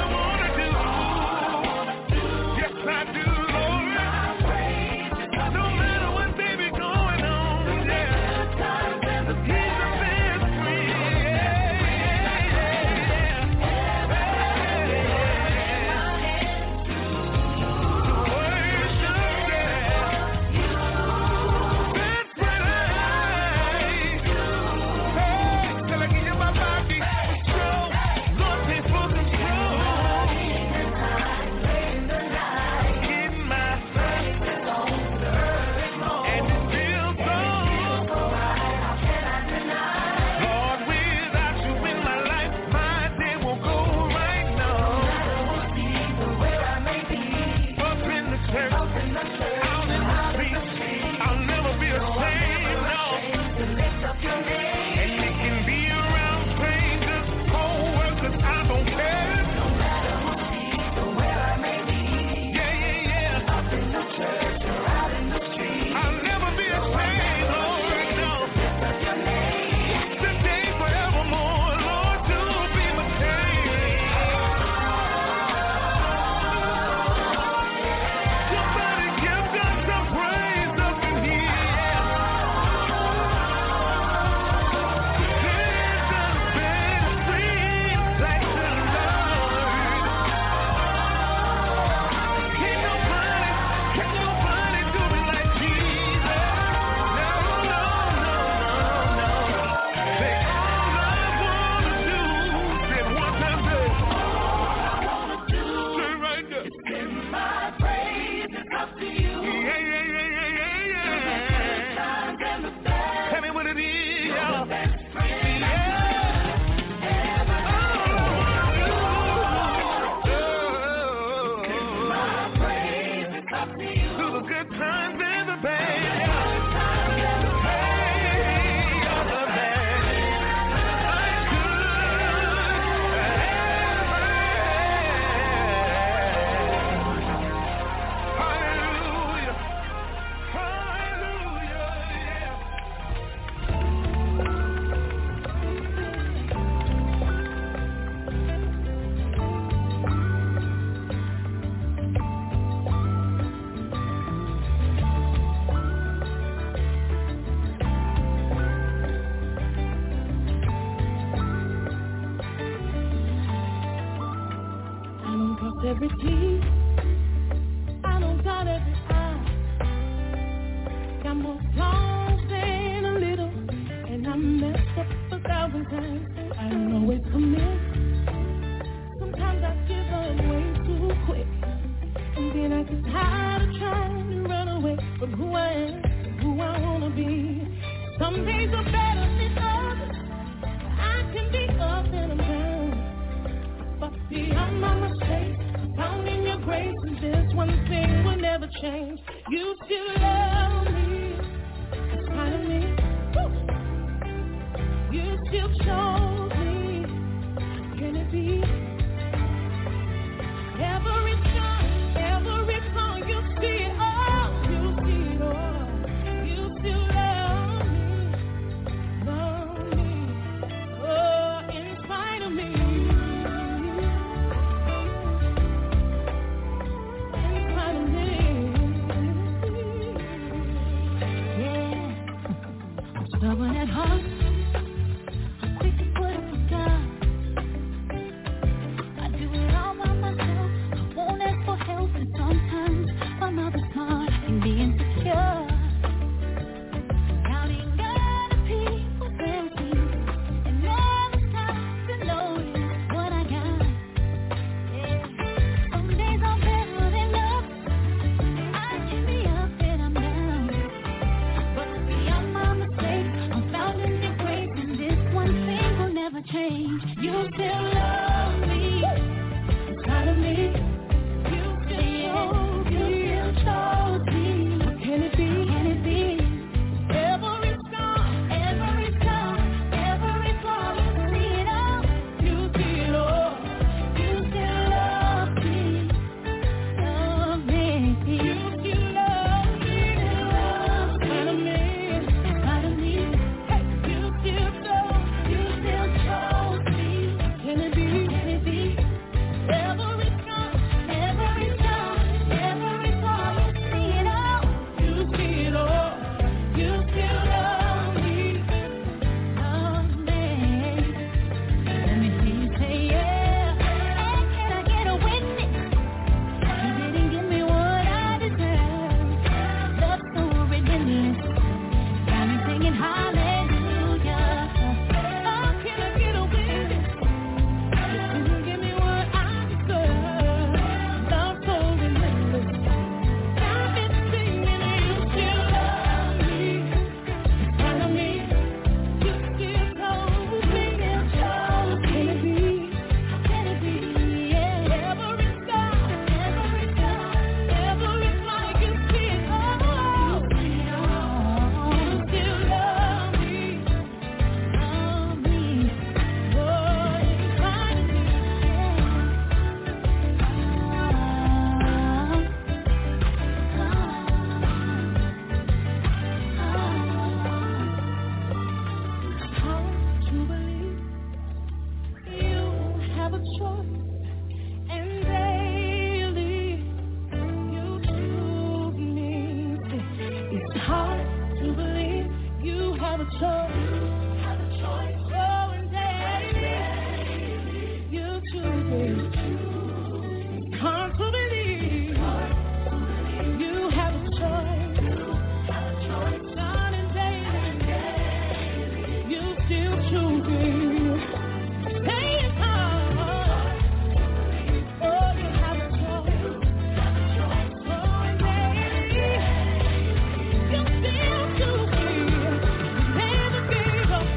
every T. I don't got every I. Got more flaws than a little, and I messed up a thousand times. I don't always commit. Sometimes I give up way too quick, and then I get tired of trying to run away from who I am and who I wanna be. Some days are better than others. I can be up and I'm down, but beyond my mistakes, found in your grace, and this one thing will never change. You still love me, it's kind of me. Woo. You still chose me, can it be? Every time, every song, you see it all, you see it all. You still love me, love me, oh, in spite of me. In spite of me, yeah. I'm stubborn at heart, I'm quick to put up a gun. Sometimes I'm not as smart and be insecure. Counting other people's blessings and never stop to notice what I got. Yeah. Some days I'm better than others. I can be up and I'm down, but beyond my mistakes, I'm found in your grace, and this one thing will never change. You still love me, inside of me. Can it be? Can it be? Every song, every song, every song, you see it all, you see it all. You still love me, love me. You still love me, love me, inside of me. Hey, you still chose, you still chose me. Can it be? Can it be? Every song, every song, every song, you see it all. You see it all. You still love me, love me. Let me see you say yeah. And can I get a witness? You didn't give me what I deserve. Love so relentless, got me singing hallelujah. Oh, can I get a witness? You didn't give me what I deserve. Love so relentless, got me singing. You still love me, inside of me. You still chose me, still chose. Can it be? Can it be? Yeah. Every song, every song, every song, you see it all. You see it all. You still love me, love me. Oh, inside of me, It's hard to believe you have a choice, and daily you choose me. It's hard to believe you have a choice. Oh, and daily you choose me. It's hard to believe you have a choice. God, and daily you still choose me. Say it's hard. Oh, you have a choice. Oh, and daily you still choose me. Never gave up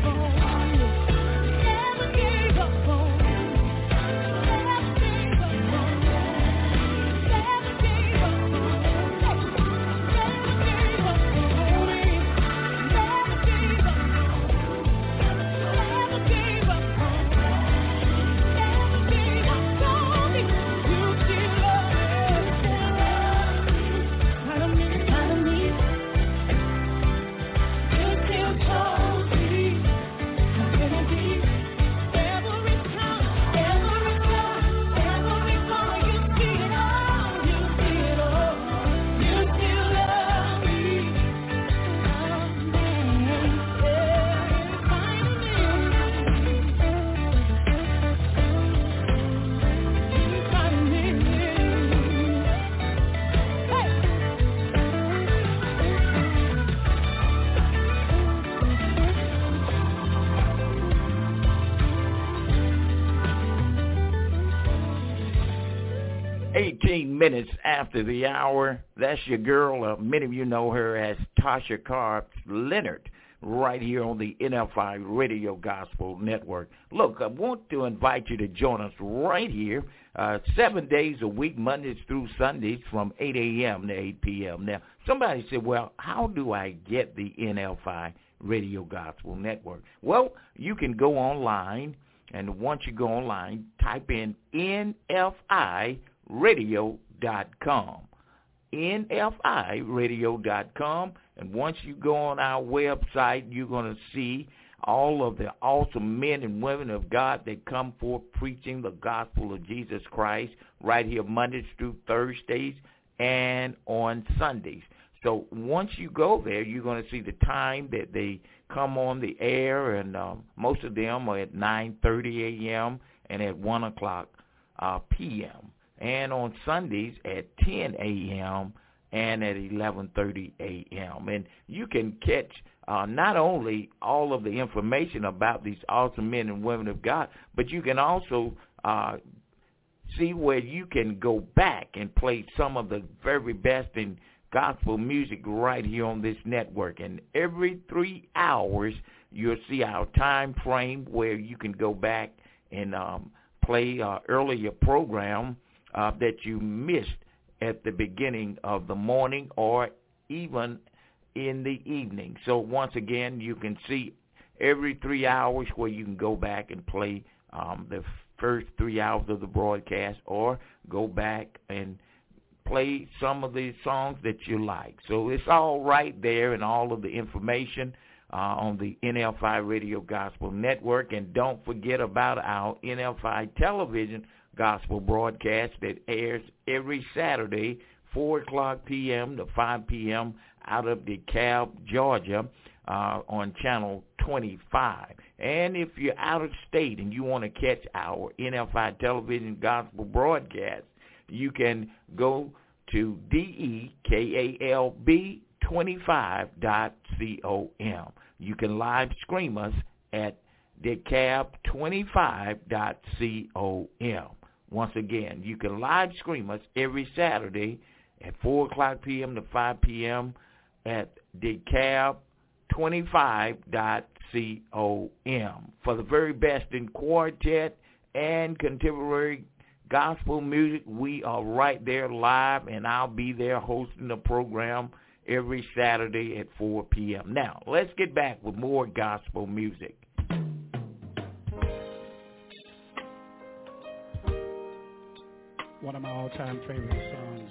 minutes after the hour. That's your girl. Uh, many of you know her as Tasha Carr Leonard, right here on the N F I Radio Gospel Network. Look, I want to invite you to join us right here, uh, seven days a week, Mondays through Sundays from eight a.m. to eight p.m. Now, somebody said, well, how do I get the N F I Radio Gospel Network? Well, you can go online, and once you go online, type in N F I radio dot com. N F I radio dot com, and once you go on our website, you're going to see all of the awesome men and women of God that come forth preaching the gospel of Jesus Christ right here Mondays through Thursdays and on Sundays. So once you go there, you're going to see the time that they come on the air, and um, most of them are at nine thirty a.m. and at one o'clock uh, p m and on Sundays at ten a.m. and at eleven thirty a.m. And you can catch uh, not only all of the information about these awesome men and women of God, but you can also uh, see where you can go back and play some of the very best in gospel music right here on this network. And every three hours, you'll see our time frame where you can go back and um, play uh, earlier program Uh, that you missed at the beginning of the morning or even in the evening. So once again, you can see every three hours where you can go back and play um, the first three hours of the broadcast, or go back and play some of the songs that you like. So it's all right there, and all of the information uh, on the N F I Radio Gospel Network. And don't forget about our N F I television gospel broadcast that airs every Saturday, four o'clock p.m. to five p.m. out of DeKalb, Georgia, uh, on channel twenty-five. And if you're out of state and you want to catch our N F I television gospel broadcast, you can go to D E K A L B twenty-five dot com. You can live stream us at DeKalb twenty-five dot com. Once again, you can live stream us every Saturday at four o'clock p.m. to five p.m. at DeKalb twenty-five dot com. For the very best in quartet and contemporary gospel music, we are right there live, and I'll be there hosting the program every Saturday at four p.m. Now, let's get back with more gospel music. One of my all-time favorite songs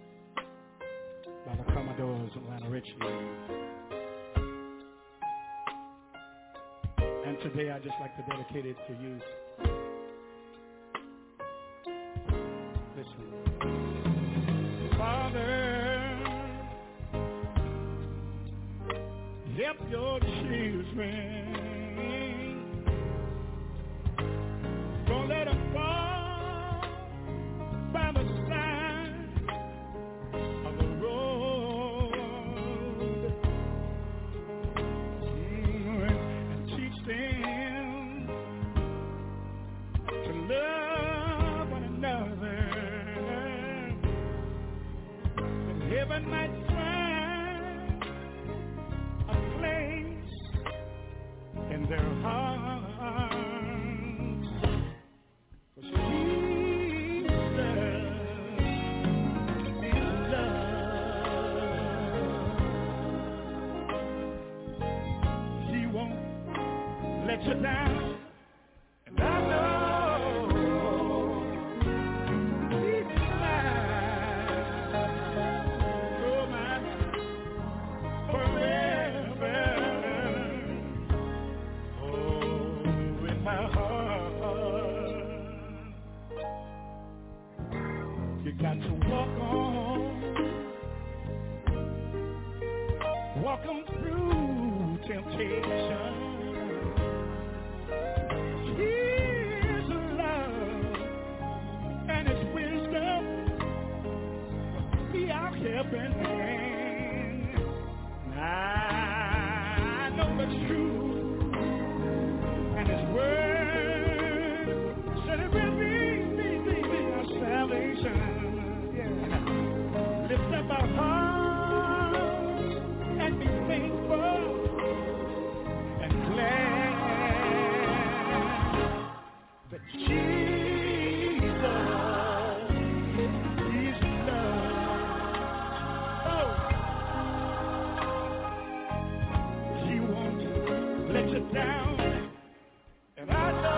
by the Commodores of Lionel Richie. And today I'd just like to dedicate it to you. Listen. Father, help your children. Don't let them fall by the side of the road, and teach them to love one another, that heaven might find a place in their hearts. Let you down, and I know He's mine, you're mine forever. Oh, in my heart, you got to walk on, walk on through temptation. Helping hand. I know the truth, and His word said it will be, be, be, be our salvation. Yeah. of our hearts and be thankful and glad that Jesus is love. Oh, He won't let you down, and I know.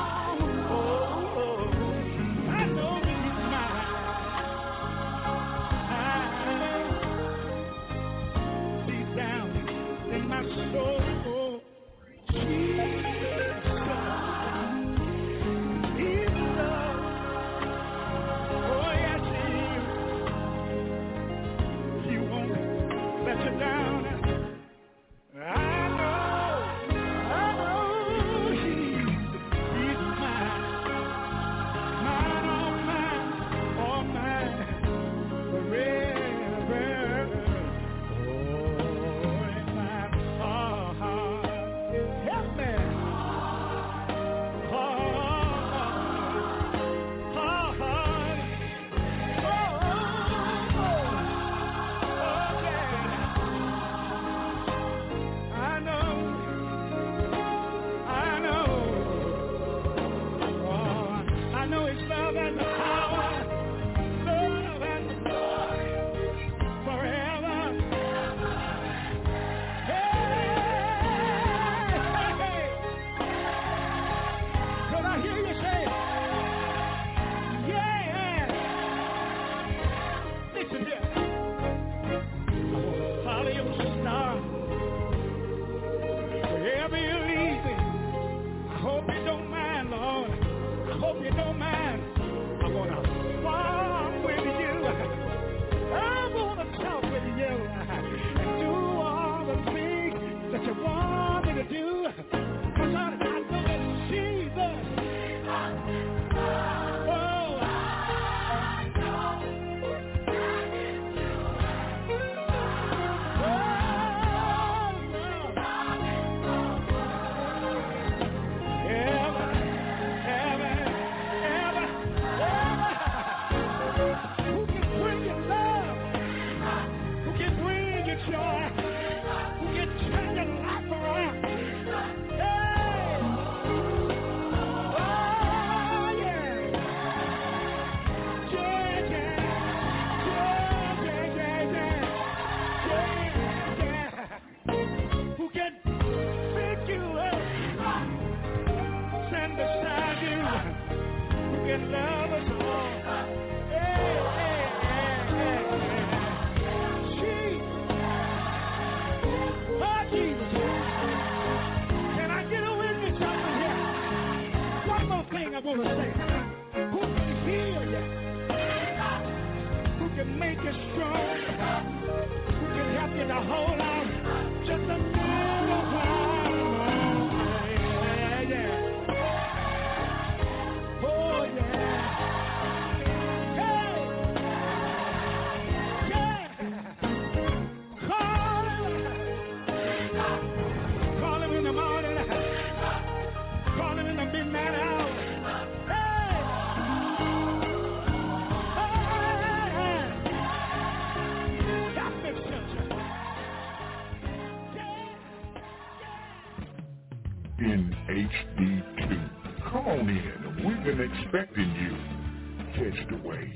In H D two. Come on in. We've been expecting you. Catch the wave.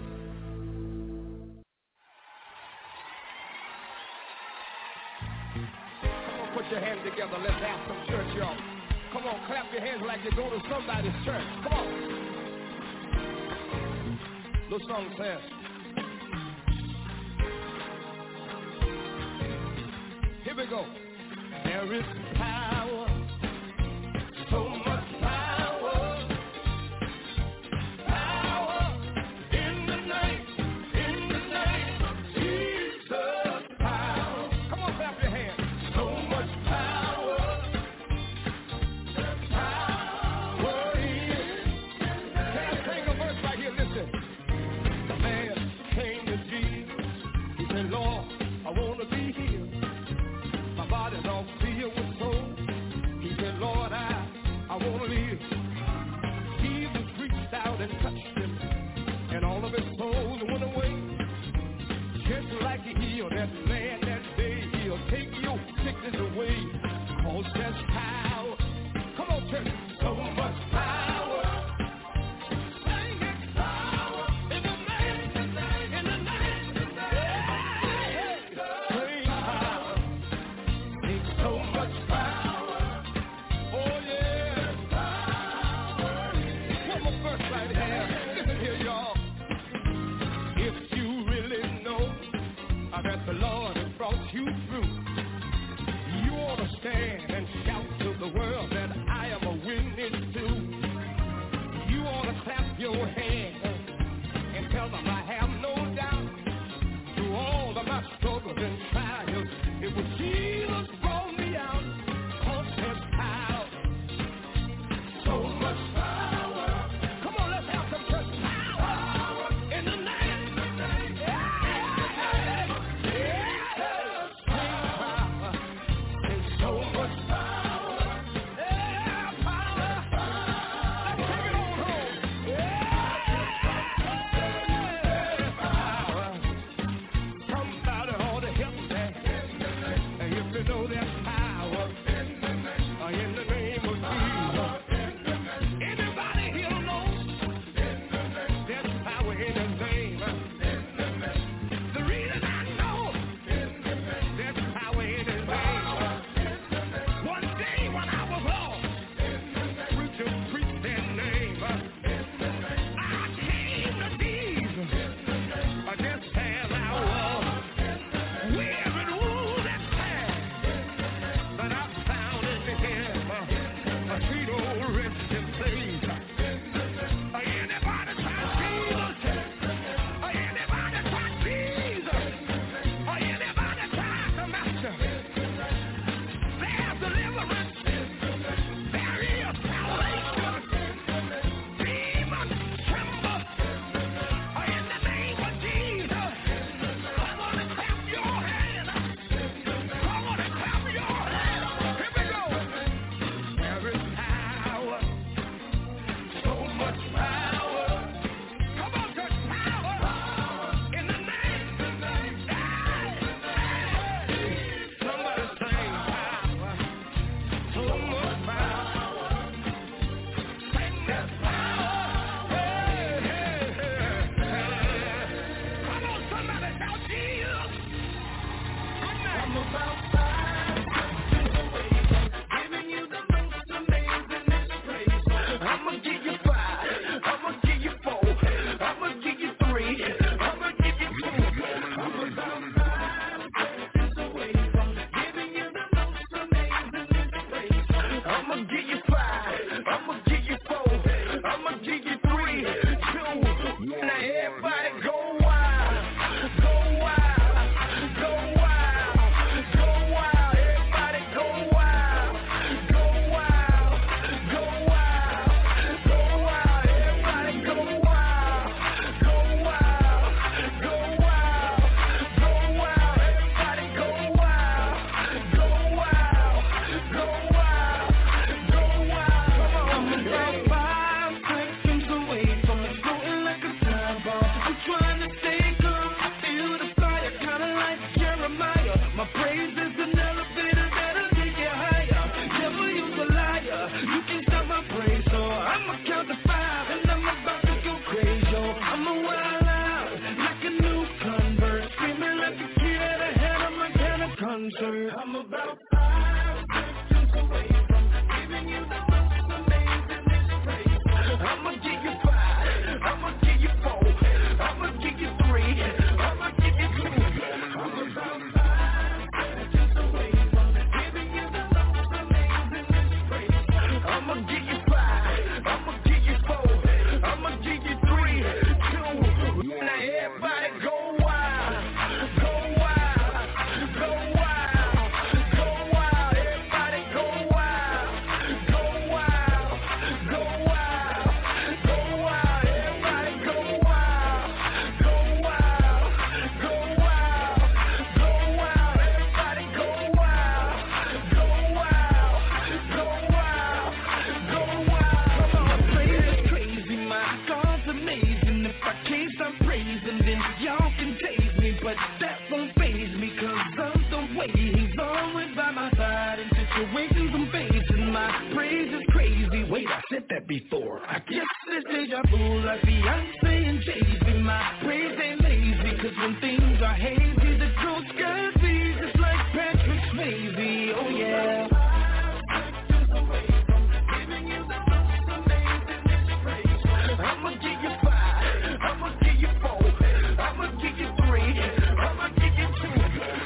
Come on, put your hands together. Let's have some church, y'all. Come on, clap your hands like you're going to somebody's church. Come on. This song says, here we go. There is power, so much power, power in the name, in the name of Jesus. Power. Come on, clap your hands. So much power, power in. Can I sing a verse right here? Listen. The man came to Jesus. He said, Lord, I want to be healed. My body's all filled with soul. He said, Lord, I, I want to live. Jesus reached out and touched him, and all of his soul went away. Just like he healed that man that day, he'll take your sickness away. Cause there's power. Come on, church. So much power. Sing it. Power. In the name, in the name, in the name. Sing power. It's so much power. Oh, yeah. Power. One more verse right here. Listen here, y'all. If you really know that the Lord has brought you through, you ought to stand and shout to the world that I am a witness to. You ought to clap your hands and tell them I have no doubt. Through all of my struggles and trials, it was Jesus brought me out. Cause there's power, so much power. Come on, let's have some church power in the name. I'm about five seconds away from giving you the most amazing praise. I'ma give you five, I'ma give you four, I'ma give you three, I'ma give you two. I'm about five seconds away from giving you the most amazing praise. I'ma give you five, I'ma give you four, I'ma give you three, two. Now everybody go wild, go wild, go wild. before. I guess it's deja vu like Beyonce and Jay-Z. My praise ain't lazy, cause when things are hazy, the truth got be just like Patrick Swayze. Oh yeah. I'ma give you five, I'ma give you four, I'ma give you three, I'ma give you two.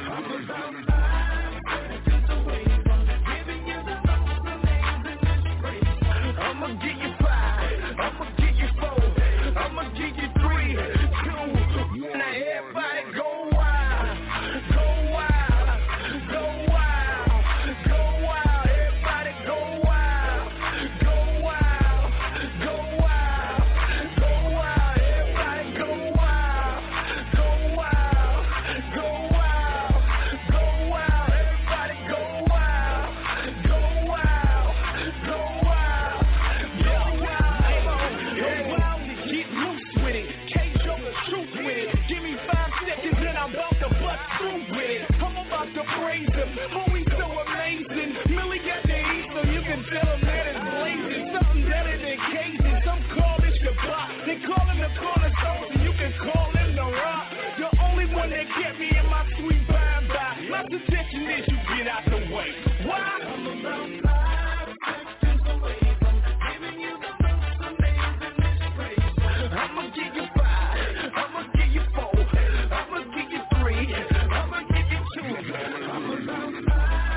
I'ma give you five, I'ma give you four, I'ma give you three, two. Now everybody go wild, go wild, go wild, go wild. Everybody go wild, go wild, go wild, go wild. Everybody go wild, go wild, go wild, go wild. Everybody go wild, go wild, go wild, go wild. Go wild and get loose with it. Cage on the truth with it. Give me five seconds and I'm about to bust through with it. I'm about to praise him. Oh, he's so amazing. Millie got the heat, so you can tell him that it's blazing. Something better than Cajun. Some call it Shabbat. They call him the cornerstone, so you can call him the rock. The only one that kept me in my sweet vibe by. Lots of tension is you get out the way. Why? I'm about five seconds away from giving you the most amazing praise. I'ma give you five, I'ma give you four, I'ma give you three, I'ma give you two. I'm about five.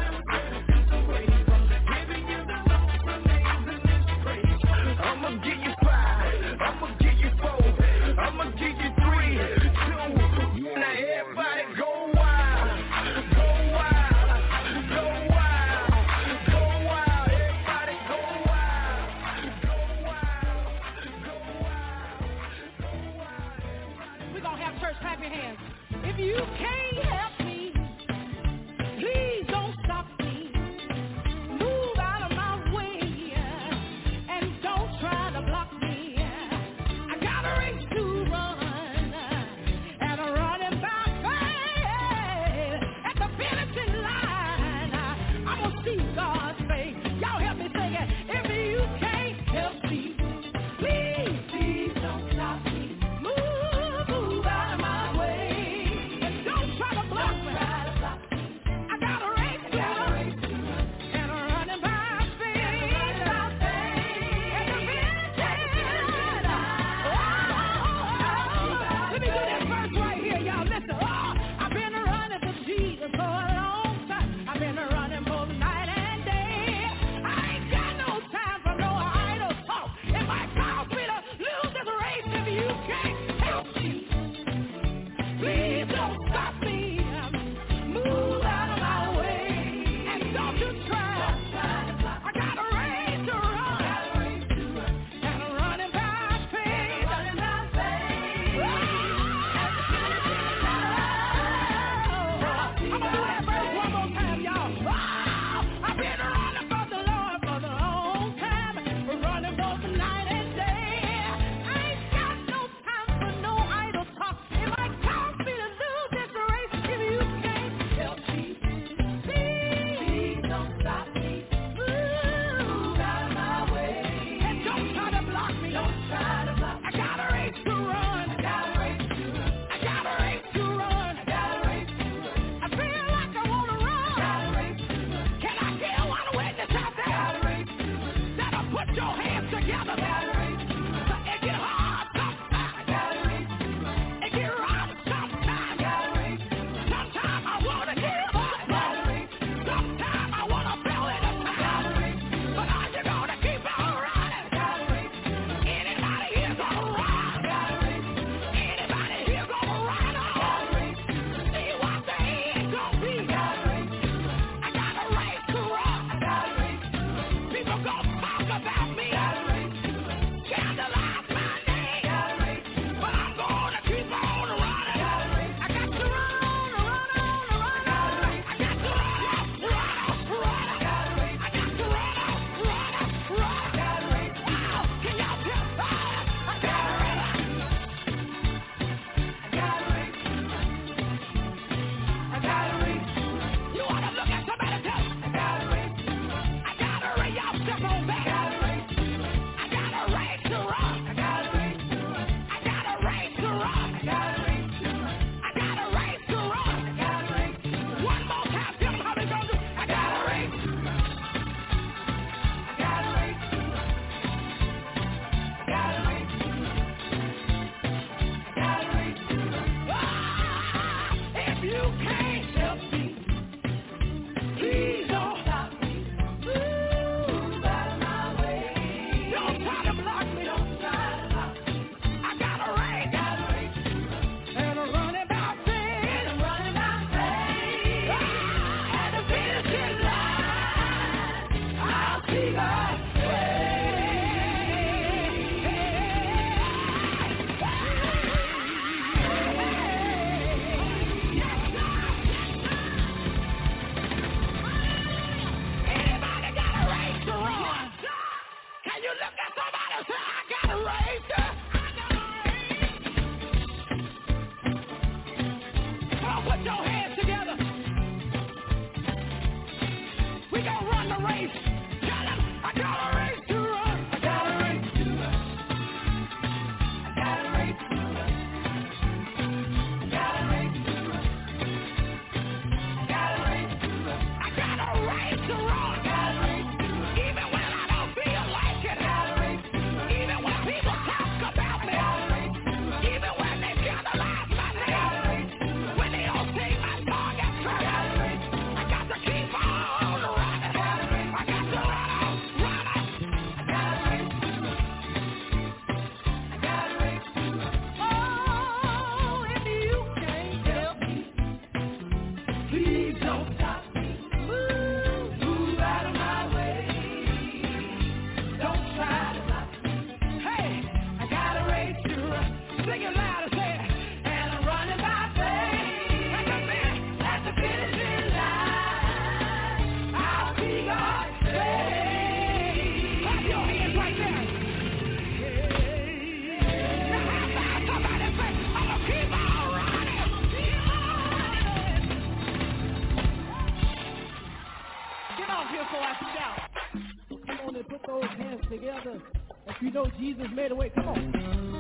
before I shout. Come on and put those hands together. If you know Jesus made a way, come on.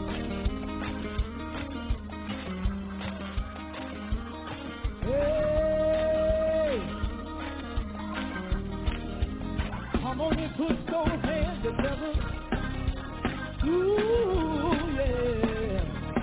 Hey! Come on and put those hands together. Ooh, yeah.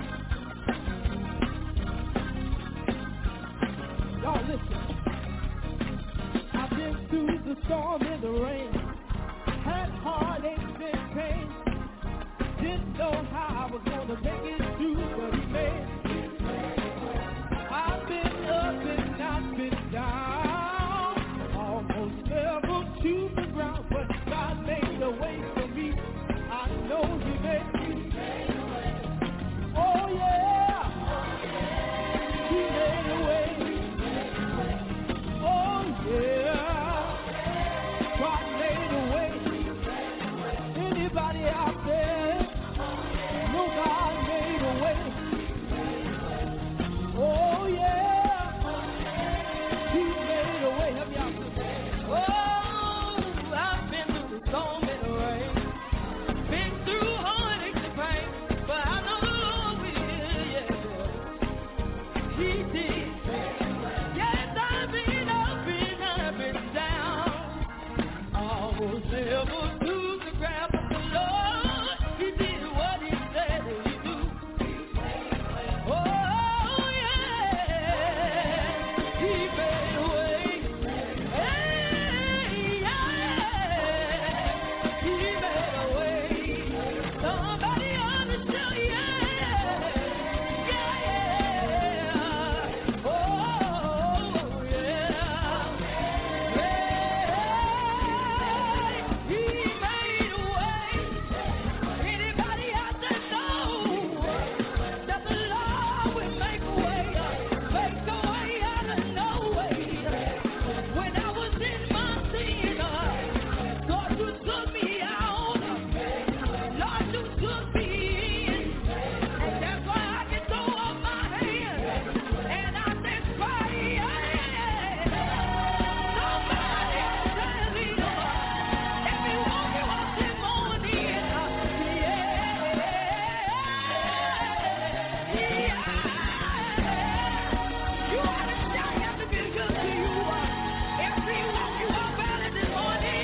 Y'all listen. I've been through the storm and the rain. Had heartaches and pain. Didn't know how I was gonna make it through, but he made. I've been up and I've been down, almost never to the ground, but God made a way for me. I know he made. Oh yeah, he made a way. Oh yeah, God made a way. Anybody out there know God made a way? Oh yeah, he made a way. Help me out. Oh, I've been through the storm and the rain, been through heartache and pain, but I know the Lord will. Yeah, he did. Yes, I've been up and I've been down, almost never to the ground, but the Lord, he did what he said he'd do. Oh yeah, he made a way. Hey, yeah, he made a way. Somebody ought to tell you, yeah, yeah. Oh yeah, hey, he made a way. Anybody out there know that the Lord will make a way, make a way out of no way? When I was in my sin, God, you took me out. Lord, you took me in. And that's why I can throw up my hands and I say, fire. Somebody tell me, every walk you walk this morning, yeah, yeah. You understand, you have to be good to you. Every walk you walk out this morning,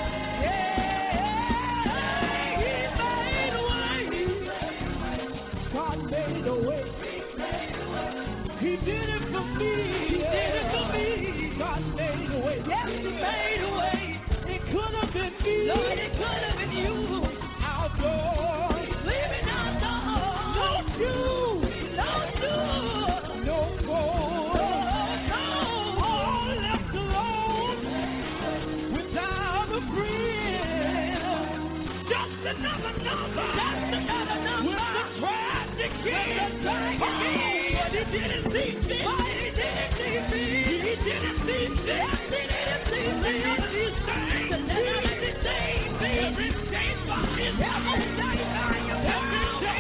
yeah, he made a way. God made a way. He did it for me. He did it for me. God made a way. Yes, he made a way. It could have been me. Lord, it could have been you. Outdoors. Living outdoors. No shoes. No shoes. No clothes. No. All left alone. Without a friend. Just another number. Just another number. With the tragic key. With the tragic key. But he didn't see me. But he didn't see me. He didn't see me. Yes, he didn't see me. Never he saved me. Never he saved me. Every day by his power. Every day by your power.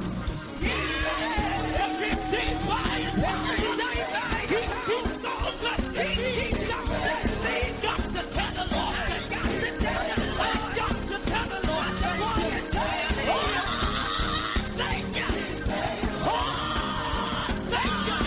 Yeah. Every day by his power. Every day by his power. He's so good. He's got to say, got to tell the Lord. Got to tell the Lord. Got to tell the Lord. The Lord is telling me. Oh, thank you. Oh, thank you.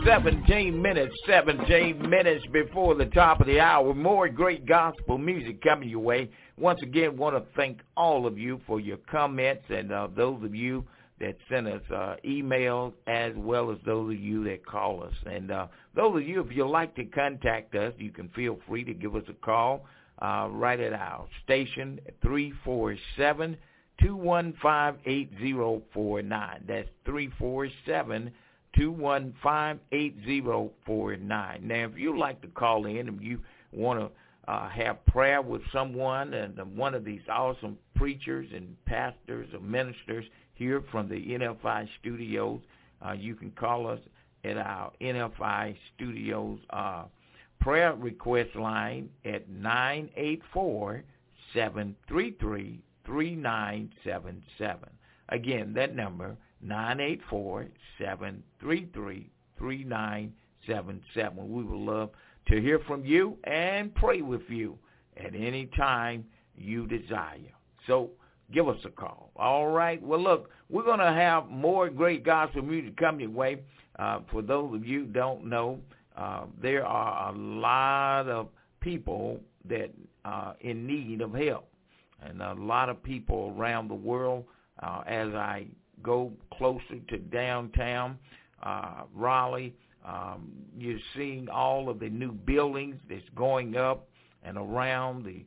seventeen minutes, seventeen minutes before the top of the hour. More great gospel music coming your way. Once again, want to thank all of you for your comments and uh, those of you that sent us uh, emails, as well as those of you that call us. And uh, those of you, if you'd like to contact us, you can feel free to give us a call uh, right at our station, three four seven, two one five, eight zero four nine. That's three four seven, two one five, eight zero four nine. Now, if you'd like to call in, if you want to uh, have prayer with someone and uh, one of these awesome preachers and pastors or ministers here from the N F I studios, uh, you can call us at our N F I studios uh, prayer request line at nine eight four, seven three three, three nine seven seven. Again, that number, nine eight four, seven three three, three nine seven seven. We would love to hear from you and pray with you at any time you desire. So give us a call. All right. Well, look, we're going to have more great gospel music coming your way. Uh, for those of you who don't know, uh, there are a lot of people that are in need of help. And a lot of people around the world, uh, as I go closer to downtown uh, Raleigh, um, you're seeing all of the new buildings that's going up and around, the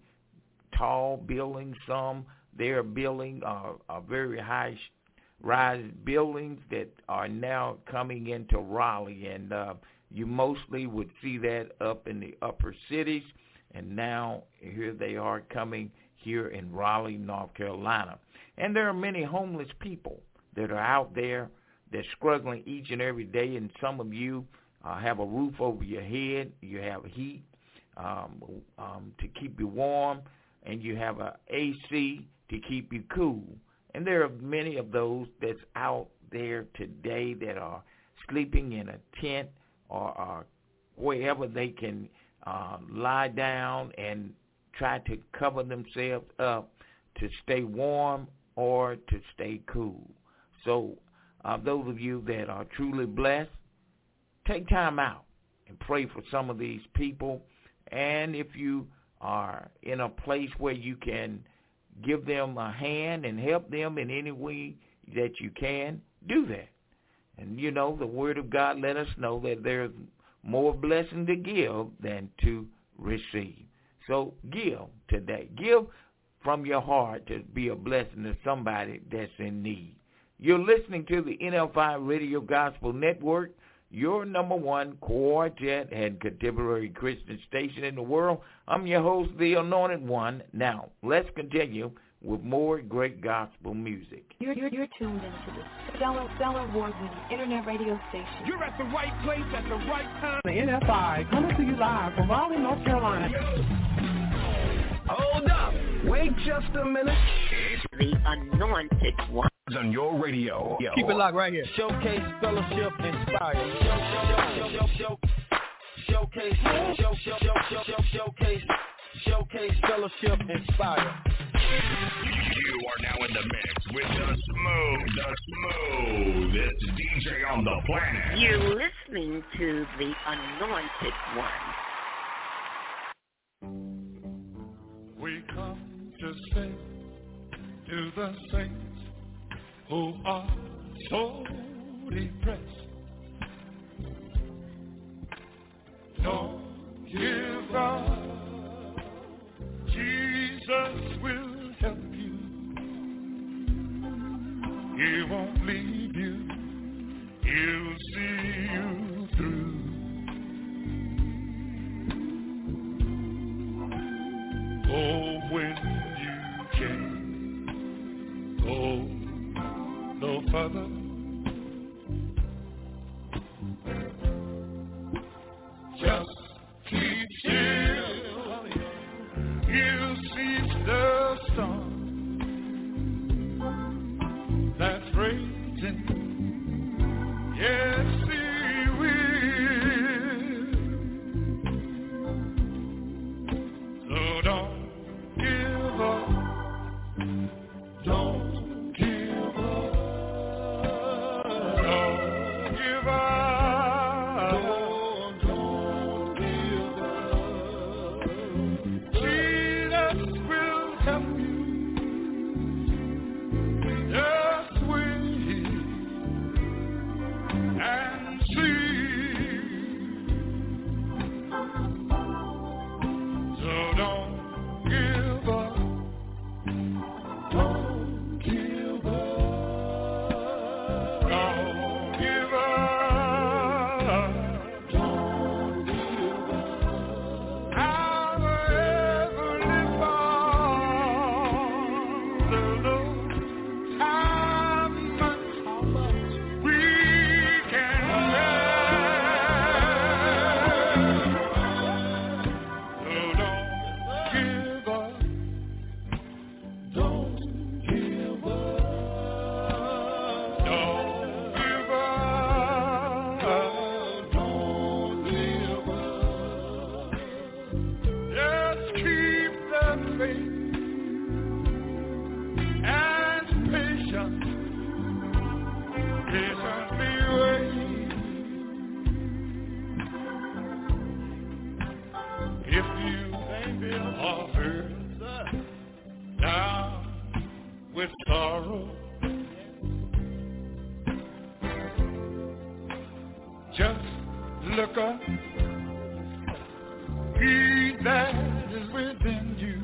tall buildings. Some they're building uh, are very high-rise buildings that are now coming into Raleigh, and uh, you mostly would see that up in the upper cities, and now here they are coming here in Raleigh, North Carolina. And there are many homeless people that are out there that's struggling each and every day, and some of you uh, have a roof over your head, you have heat um, um, to keep you warm, and you have a A C to keep you cool. And there are many of those that's out there today that are sleeping in a tent or, or wherever they can uh, lie down and try to cover themselves up to stay warm or to stay cool. So uh, those of you that are truly blessed, take time out and pray for some of these people. And if you are in a place where you can give them a hand and help them in any way that you can, do that. And, you know, the Word of God let us know that there's more blessing to give than to receive. So give today. Give from your heart to be a blessing to somebody that's in need. You're listening to the N F I Radio Gospel Network, your number one quartet and contemporary Christian station in the world. I'm your host, the Anointed One. Now, let's continue with more great gospel music. You're, you're, you're tuned into the Stellar, Stellar Award-winning Internet radio station. You're at the right place at the right time. The N F I coming to you live from Raleigh, North Carolina. Hold up. Wait just a minute. It's the Anointed One. On your radio. Yo. Keep it locked right here. Showcase, fellowship, inspire. Show, show, show, show, showcase, show, show, show, show, show, showcase, showcase, fellowship, inspire. You are now in the mix with the smooth, the smoothest D J on the planet. You're listening to the Anointed One. We come to sing to the saints who are so depressed. Don't give up. Jesus will help you. He won't leave you. He'll see you through. Oh, when you can. Oh, no further. Just keep still. You'll cease the storm that's raging. Yes, he will. So don't give up. Don't give up. faith and patience. Patiently wait. If you are hurt down with sorrow, just look up. He that is within you,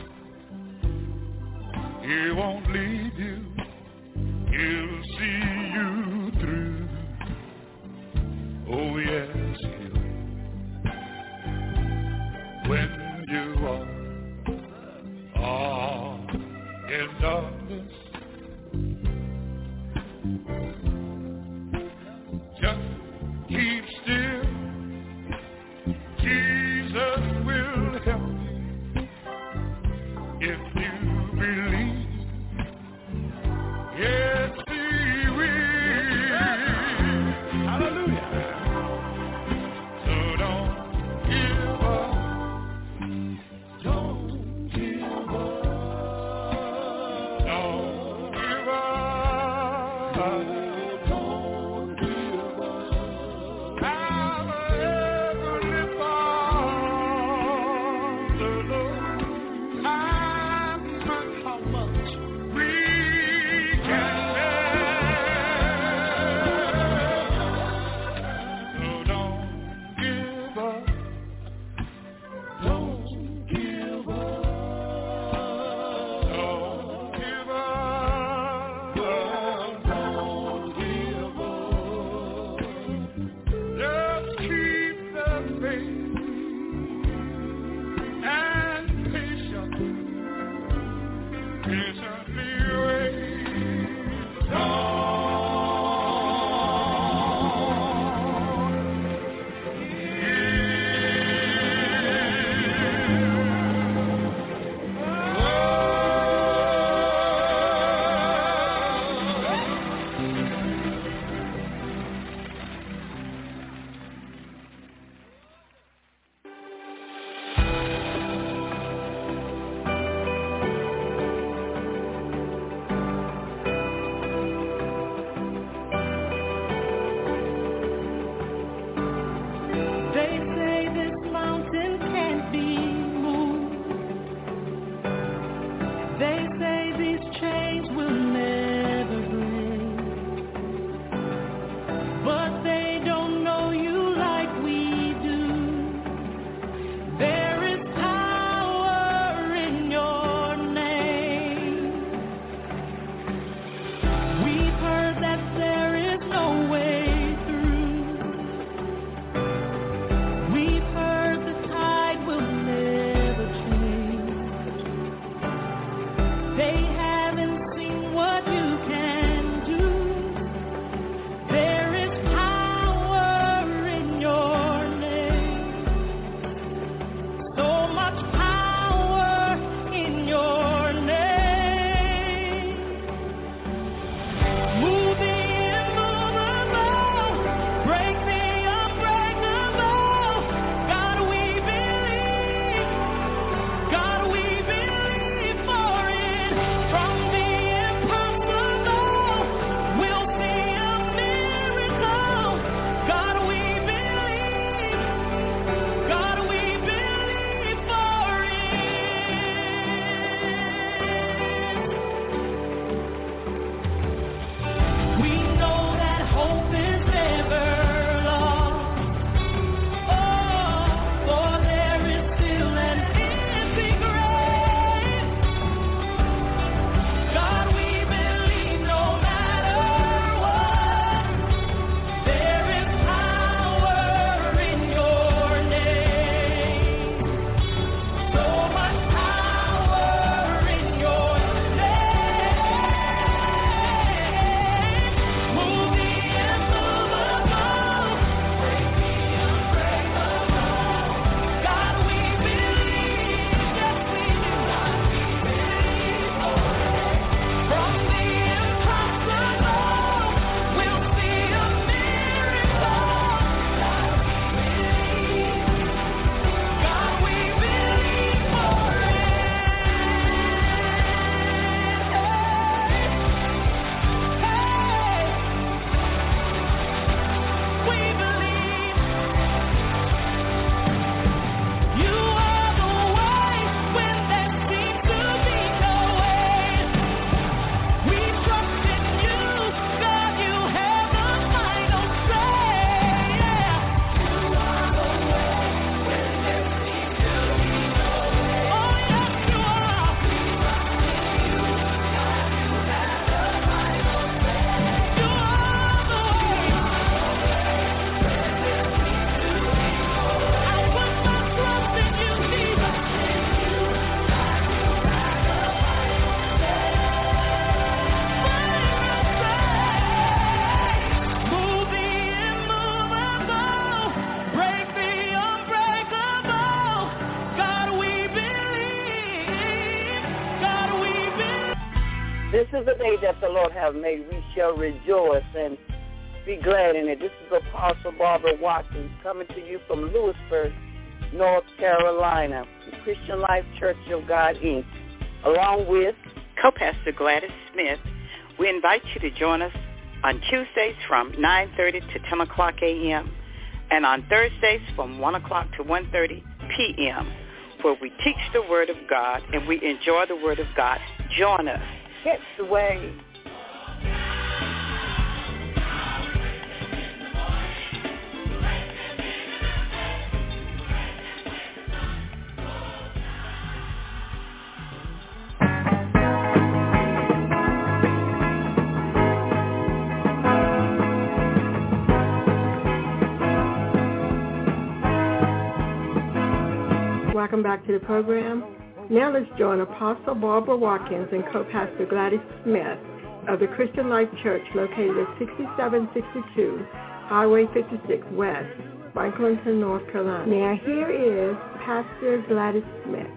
he won't leave you. He'll see you through. Oh yes, he'll. When you are, are in darkness, just keep still. Jesus will help you if you believe. Yes, he will. Hallelujah. So don't give up. Don't give up. Don't this is the day that the Lord has made. We shall rejoice and be glad in it. This is Apostle Barbara Watkins coming to you from Lewisburg, North Carolina, the Christian Life Church of God, Incorporated, along with Co-Pastor Gladys Smith. We invite you to join us on Tuesdays from nine thirty to ten o'clock a.m. and on Thursdays from one o'clock to one thirty p.m. where we teach the Word of God and we enjoy the Word of God. Join us. Catch the wave. Welcome back to the program. Now let's join Apostle Barbara Watkins and co-pastor Gladys Smith of the Christian Life Church located at sixty-seven sixty-two Highway fifty-six West, Franklinton, North Carolina. Now here is Pastor Gladys Smith.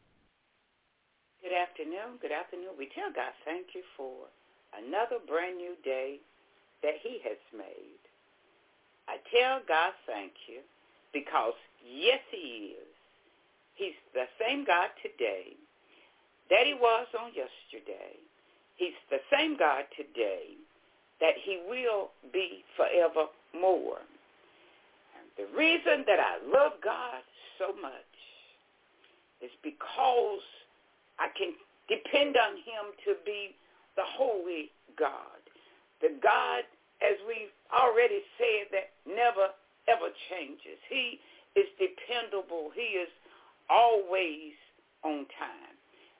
Good afternoon. Good afternoon. We tell God thank you for another brand new day that he has made. I tell God thank you because, yes, he is. He's the same God today that he was on yesterday. He's the same God today that he will be forevermore. And the reason that I love God so much is because I can depend on him to be the holy God, the God, as we've already said, that never, ever changes. He is dependable. He is always on time.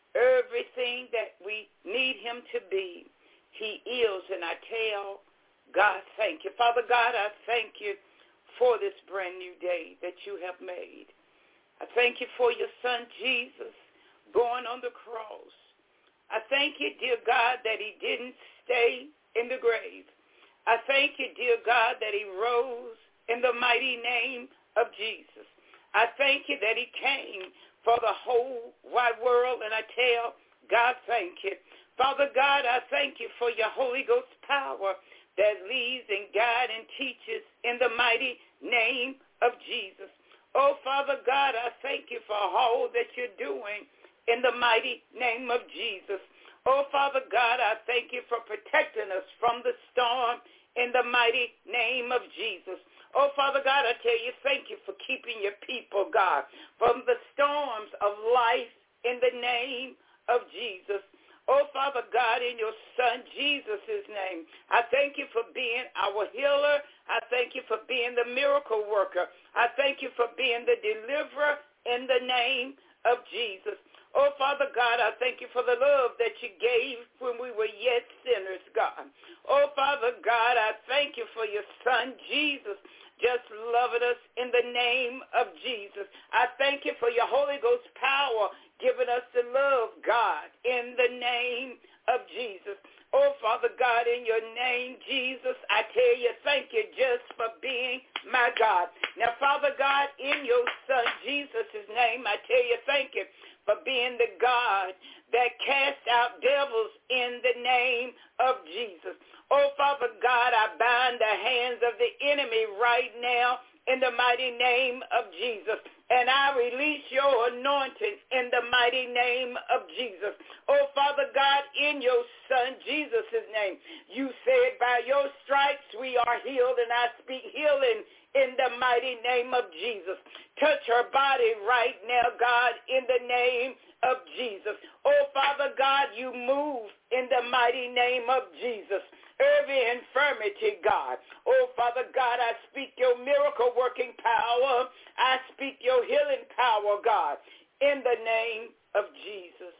Everything that we need him to be, he is. And I tell God, thank you. Father God, I thank you for this brand new day that you have made. I thank you for your son, Jesus, going on the cross. I thank you, dear God, that he didn't stay in the grave. I thank you, dear God, that he rose in the mighty name of Jesus. I thank you that he came for the whole wide world, and I tell God, thank you. Father God, I thank you for your Holy Ghost power that leads and guides and teaches in the mighty name of Jesus. Oh, Father God, I thank you for all that you're doing in the mighty name of Jesus. Oh, Father God, I thank you for protecting us from the storm in the mighty name of Jesus. Oh, Father God, I tell you, thank you for keeping your people, God, from the storms of life in the name of Jesus. Oh, Father God, in your son Jesus' name, I thank you for being our healer. I thank you for being the miracle worker. I thank you for being the deliverer in the name of Jesus. Oh, Father God, I thank you for the love that you gave when we were yet sinners, God. Oh, Father God, I thank you for your son Jesus just loving us in the name of Jesus. I thank you for your Holy Ghost power giving us the love, God, in the name of Jesus. Oh, Father God, in your name, Jesus, I tell you, thank you just for being my God. Now, Father God, in your son Jesus' name, I tell you, thank you for being the God that cast out devils in the name of Jesus. Oh, Father God, I bind the hands of the enemy right now in the mighty name of Jesus. And I release your anointing in the mighty name of Jesus. Oh, Father God, in your son Jesus' name, you said by your stripes we are healed, and I speak healing in the mighty name of Jesus. Touch her body right now, God, in the name of Jesus. Oh, Father God, you move in the mighty name of Jesus. Every infirmity, God. Oh, Father God, I speak your miracle-working power. I speak your healing power, God, in the name of Jesus.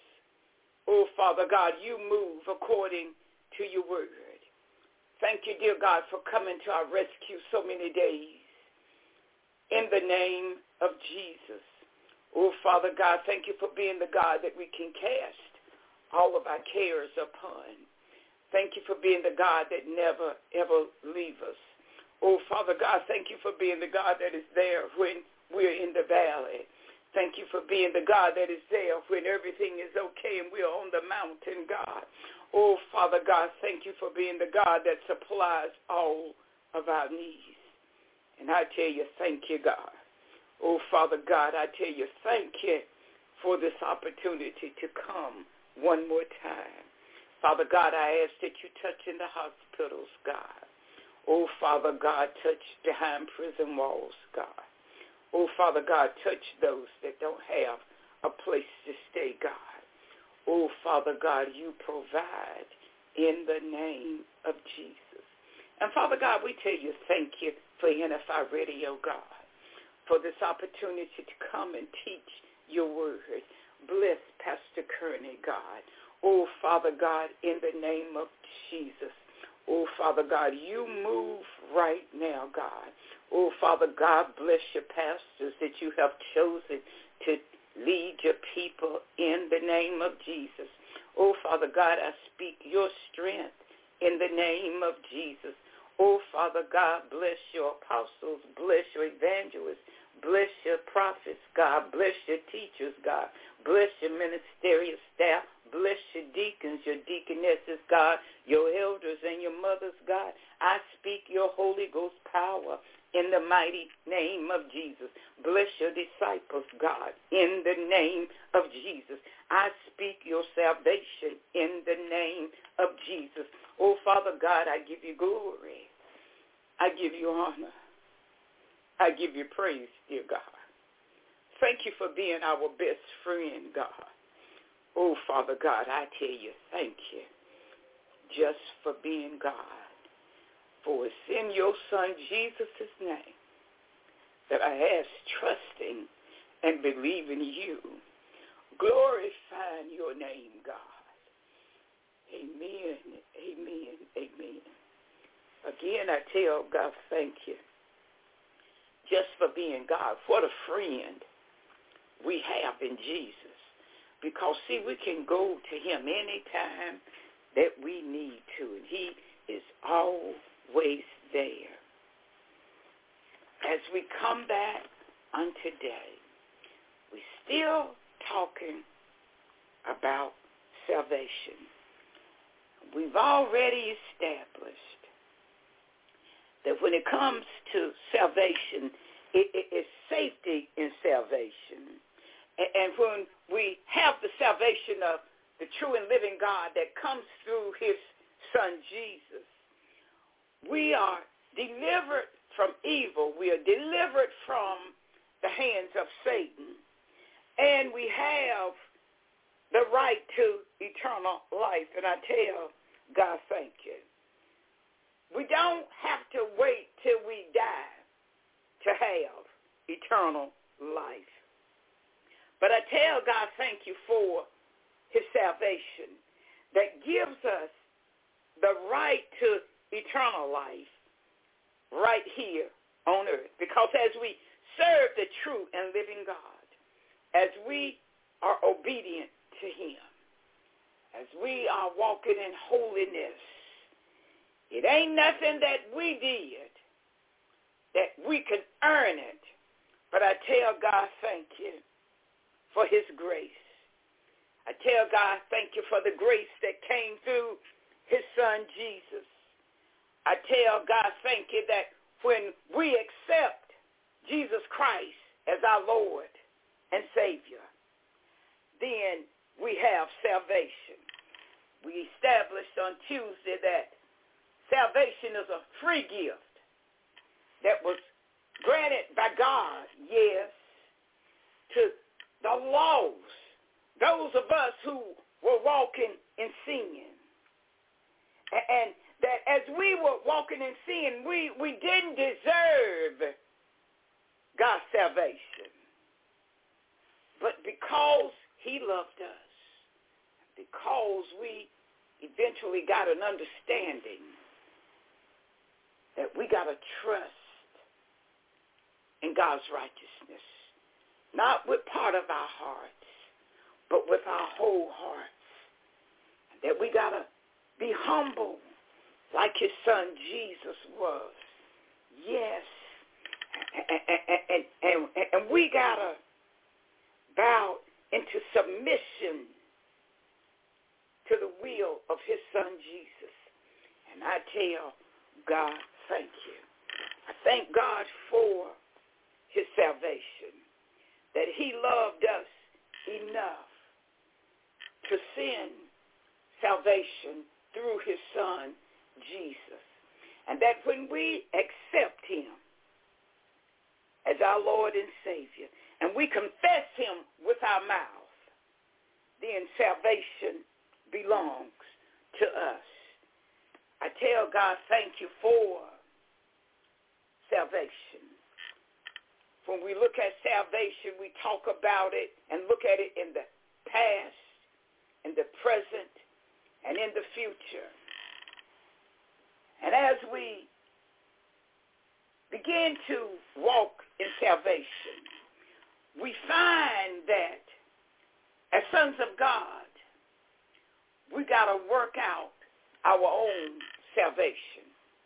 Oh, Father God, you move according to your word. Thank you, dear God, for coming to our rescue so many days. In the name of Jesus. Oh, Father God, thank you for being the God that we can cast all of our cares upon. Thank you for being the God that never, ever leave us. Oh, Father God, thank you for being the God that is there when we're in the valley. Thank you for being the God that is there when everything is okay and we're on the mountain, God. Oh, Father God, thank you for being the God that supplies all of our needs. And I tell you, thank you, God. Oh, Father God, I tell you, thank you for this opportunity to come one more time. Father God, I ask that you touch in the hospitals, God. Oh, Father God, touch behind prison walls, God. Oh, Father God, touch those that don't have a place to stay, God. Oh, Father God, you provide in the name of Jesus. And, Father God, we tell you thank you for N F I Radio, God, for this opportunity to come and teach your word. Bless Pastor Kearney, God. Oh, Father God, in the name of Jesus. Oh, Father God, you move right now, God. Oh, Father God, bless your pastors that you have chosen to lead your people in the name of Jesus. Oh, Father God, I speak your strength in the name of Jesus. Oh, Father God, bless your apostles, bless your evangelists, bless your prophets, God, bless your teachers, God, bless your ministerial staff, bless your deacons, your deaconesses, God, your elders and your mothers, God. I speak your Holy Ghost power in the mighty name of Jesus. Bless your disciples, God, in the name of Jesus. I speak your salvation in the name of Jesus. Oh, Father God, I give you glory. I give you honor. I give you praise, dear God. Thank you for being our best friend, God. Oh, Father God, I tell you, thank you just for being God. For it's in your Son Jesus' name that I ask, trusting and believing you, glorifying your name, God. Amen, amen, amen. Again, I tell God, thank you just for being God. What a friend we have in Jesus. Because, see, we can go to him anytime that we need to, and he is always there. As we come back on today, we're still talking about salvation. We've already established that when it comes to salvation, it, it, it's safety in salvation. And, and when we have the salvation of the true and living God that comes through his Son Jesus, we are delivered from evil. We are delivered from the hands of Satan. And we have the right to eternal life. And I tell God, thank you. We don't have to wait till we die to have eternal life. But I tell God, thank you for his salvation that gives us the right to eternal life right here on earth. Because as we serve the true and living God, as we are obedient to him, as we are walking in holiness, it ain't nothing that we did that we could earn it. But I tell God, thank you for his grace. I tell God, thank you for the grace that came through his Son Jesus. I tell God, thank you that when we accept Jesus Christ as our Lord and Savior, then we have salvation. We established on Tuesday that salvation is a free gift that was granted by God, yes, to the lost, those of us who were walking in sin. And that as we were walking in sin, we, we didn't deserve God's salvation. But because he loved us, because we eventually got an understanding that we got to trust in God's righteousness, not with part of our hearts, but with our whole hearts, that we got to be humble like his Son Jesus was. Yes. And, and, and, and, and we got to bow into submission to the will of his son Jesus. And I tell God, thank you. I thank God for his salvation, that he loved us enough to send salvation through his son Jesus. And that when we accept him as our Lord and Savior, and we confess him with our mouth, then salvation belongs to us. I tell God, thank you for salvation. When we look at salvation, we talk about it and look at it in the past, in the present, and in the future. And as we begin to walk in salvation, we find that as sons of God, we got to work out our own salvation.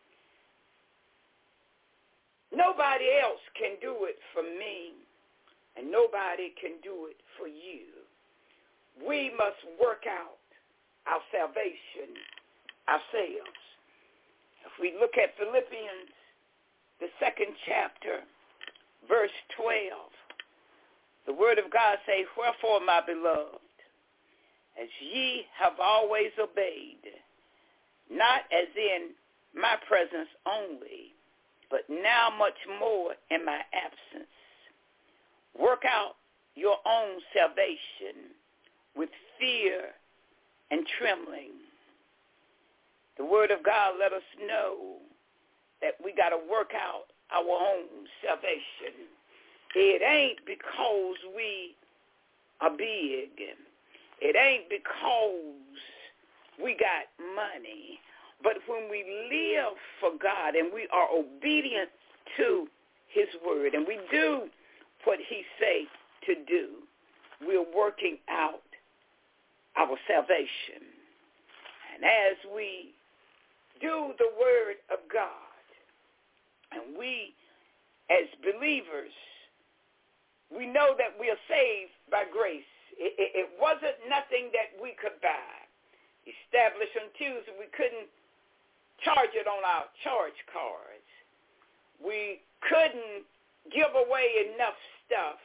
Nobody else can do it for me, and nobody can do it for you. We must work out our salvation ourselves. If we look at Philippians, the second chapter, verse twelve, the word of God says, wherefore, my beloved, as ye have always obeyed, not as in my presence only, but now much more in my absence, work out your own salvation with fear and trembling. The word of God let us know that we got to work out our own salvation. It ain't because we are big. It ain't because we got money. But when we live for God and we are obedient to his word and we do what he say to do, we're working out our salvation. And as we do the word of God, and we as believers, we know that we are saved by grace. It, it, it wasn't nothing that we could buy. Established on Tuesday, we couldn't charge it on our charge cards. We couldn't give away enough stuff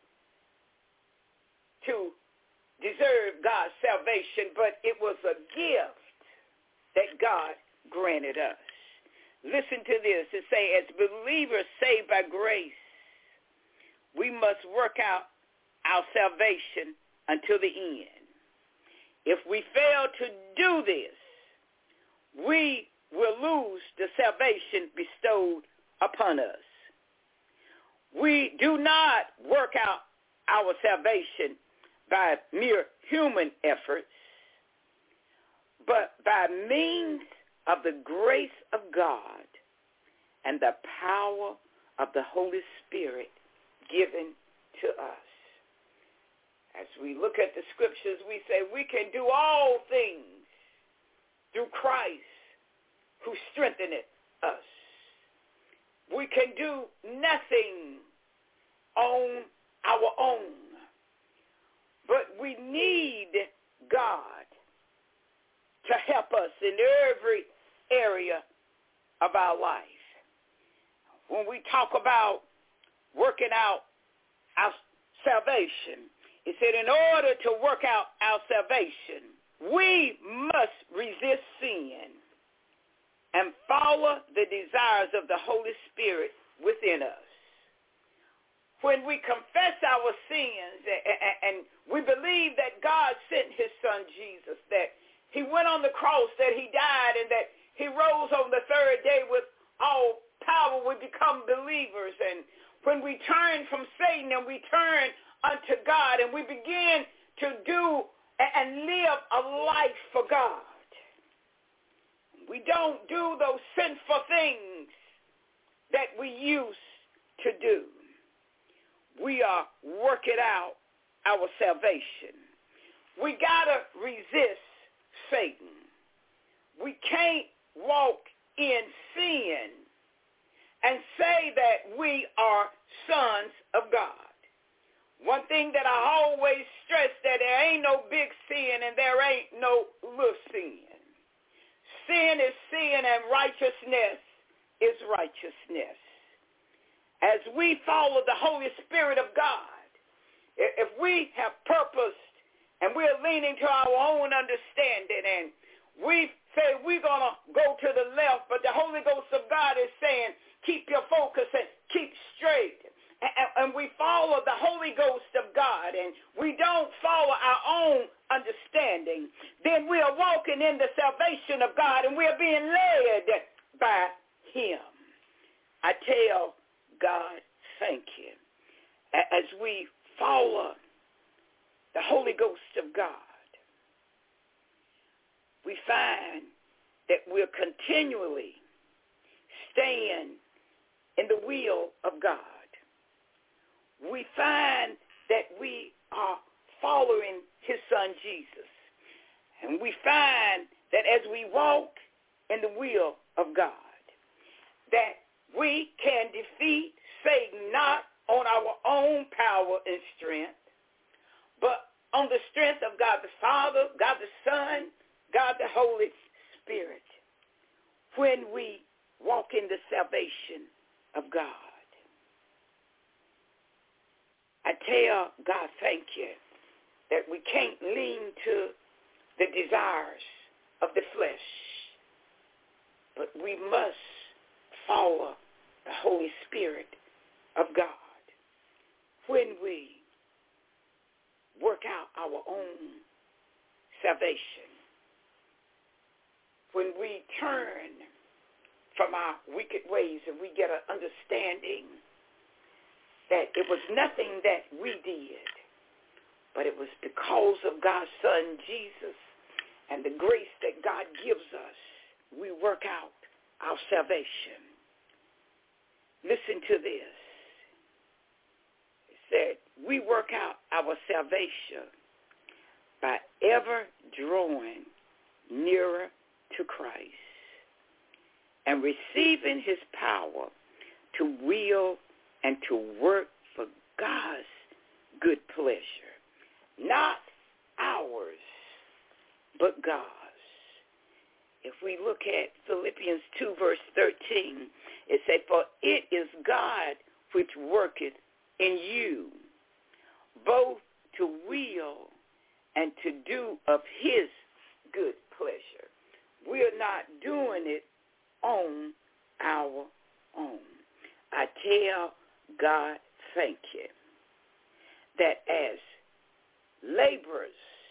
to deserve God's salvation, but it was a gift that God granted us. Listen to this. It says, as believers saved by grace, we must work out our salvation until the end. If we fail to do this, we will lose the salvation bestowed upon us. We do not work out our salvation by mere human efforts, but by means of the grace of God and the power of the Holy Spirit given to us. As we look at the scriptures, we say we can do all things through Christ who strengtheneth us. We can do nothing on our own, but we need God to help us in every area of our life. When we talk about working out our salvation, it said in order to work out our salvation, we must resist sin and follow the desires of the Holy Spirit within us. When we confess our sins and we believe that God sent his son Jesus, that he went on the cross, that he died, and that he rose on the third day with all power, we become believers. And when we turn from Satan and we turn unto God and we begin to do and live a life for God, we don't do those sinful things that we used to do. We are working out our salvation. We got to resist Satan. We can't walk in sin and say that we are sons of God. One thing that I always stress, that there ain't no big sin and there ain't no little sin. Sin is sin and righteousness is righteousness. As we follow the Holy Spirit of God, if we have purposed and we're leaning to our own understanding and we say we're going to go to the left, but the Holy Ghost of God is saying, keep your focus and keep straight. And we follow the Holy Ghost of God and we don't follow our own understanding, then we are walking in the salvation of God and we are being led by him. I tell God, thank you. As we follow the Holy Ghost of God, we find that we're continually staying in the will of God. We find that we are following his son Jesus. And we find that as we walk in the will of God, that we can defeat Satan not on our own power and strength, but on the strength of God the Father, God the Son, God the Holy Spirit, when we walk in the salvation of God. I tell God, thank you, that we can't lean to the desires of the flesh, but we must follow the Holy Spirit of God when we work out our own salvation, when we turn from our wicked ways and we get an understanding that it was nothing that we did, but it was because of God's Son, Jesus, and the grace that God gives us, we work out our salvation. Listen to this. It said, we work out our salvation by ever drawing nearer to Christ and receiving his power to will and to work for God's good pleasure. Not ours, but God's. If we look at Philippians two, verse thirteen, it said, for it is God which worketh in you, both to will and to do of his good pleasure. We are not doing it on our own. I tell God, thank you, that as laborers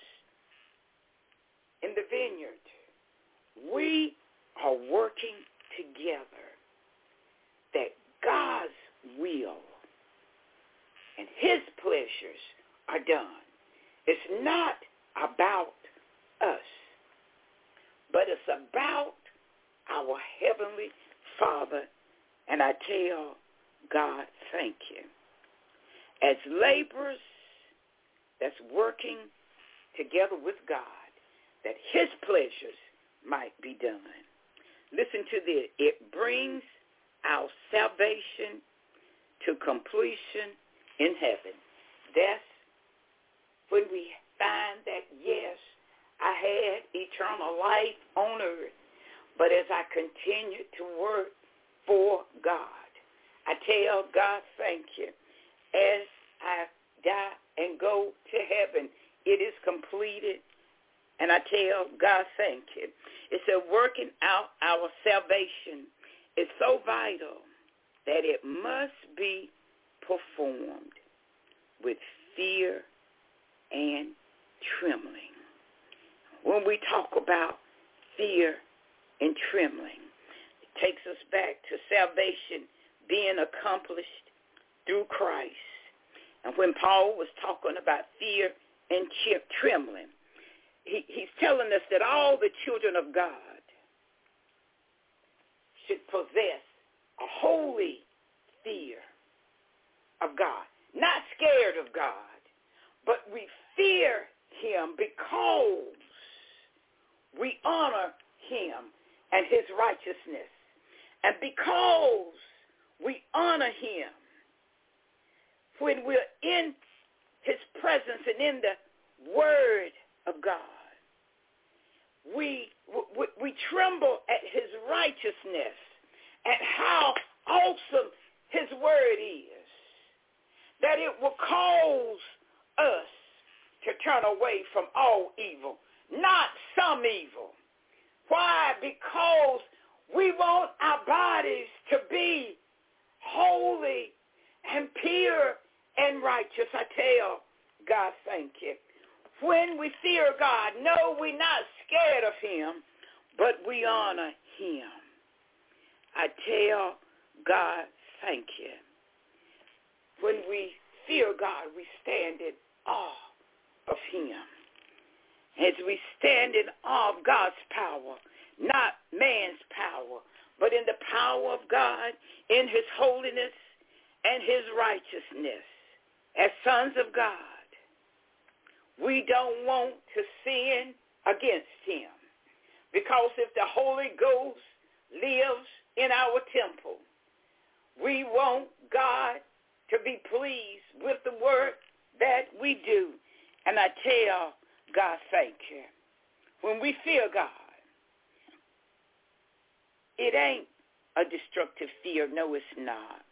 in the vineyard, we are working together, that God's will and his pleasures are done. It's not about us, but it's about our Heavenly Father. And I tell God, thank you. As laborers that's working together with God, that his pleasures might be done. Listen to this. It brings our salvation to completion in heaven. That's when we find that, yes, I had eternal life on earth, but as I continue to work for God, I tell God, thank you. As I die and go to heaven, it is completed. And I tell God, thank you. It's a working out our salvation is so vital that it must be performed with fear and trembling. When we talk about fear and trembling, it takes us back to salvation being accomplished through Christ. And when Paul was talking about fear and trembling, he, he's telling us that all the children of God should possess a holy fear of God. Not scared of God, but we fear him because we honor him and his righteousness. And because we honor him, when we're in his presence and in the word of God. We, we, we tremble at his righteousness, at how awesome his word is, that it will cause us to turn away from all evil, not some evil. Why? Because we want our bodies to be holy and pure and righteous. I tell God, thank you. When we fear God, no, we're not scared of him, but we honor him. I tell God, thank you. When we fear God, we stand in awe of him. As we stand in awe of God's power, not man's power, but in the power of God, in his holiness and his righteousness. As sons of God, we don't want to sin against him. Because if the Holy Ghost lives in our temple, we want God to be pleased with the work that we do. And I tell God, thank you. When we fear God, it ain't a destructive fear. No, it's not.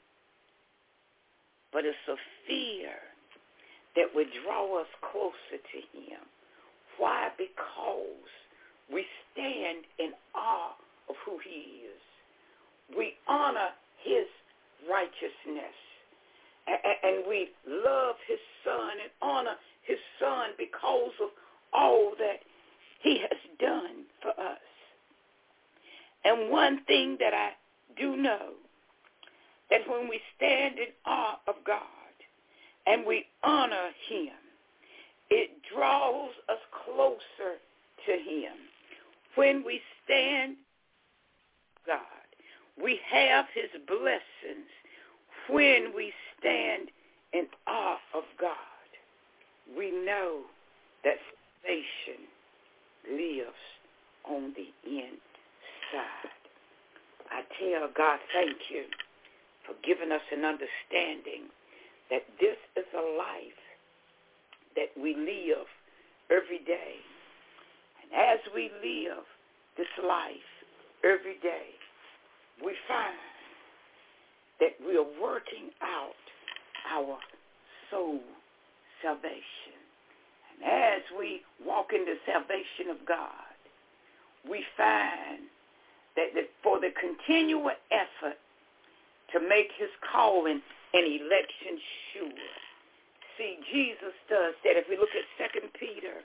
But it's a fear that would draw us closer to him. Why? Because we stand in awe of who he is. We honor his righteousness. And we love his son and honor his son because of all that he has done for us. And one thing that I do know, that when we stand in awe of God and we honor him, it draws us closer to him. When we stand God, we have his blessings when we stand in awe of God. We know that salvation lives on the inside. I tell God, thank you for giving us an understanding that this is a life that we live every day. And as we live this life every day, we find that we are working out our soul salvation. And as we walk in the salvation of God, we find that for the continual effort to make his calling and election sure. See, Jesus does that. If we look at Second Peter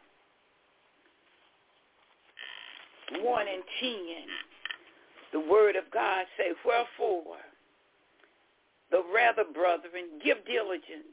one and ten, the word of God says, wherefore, the rather, brethren, give diligence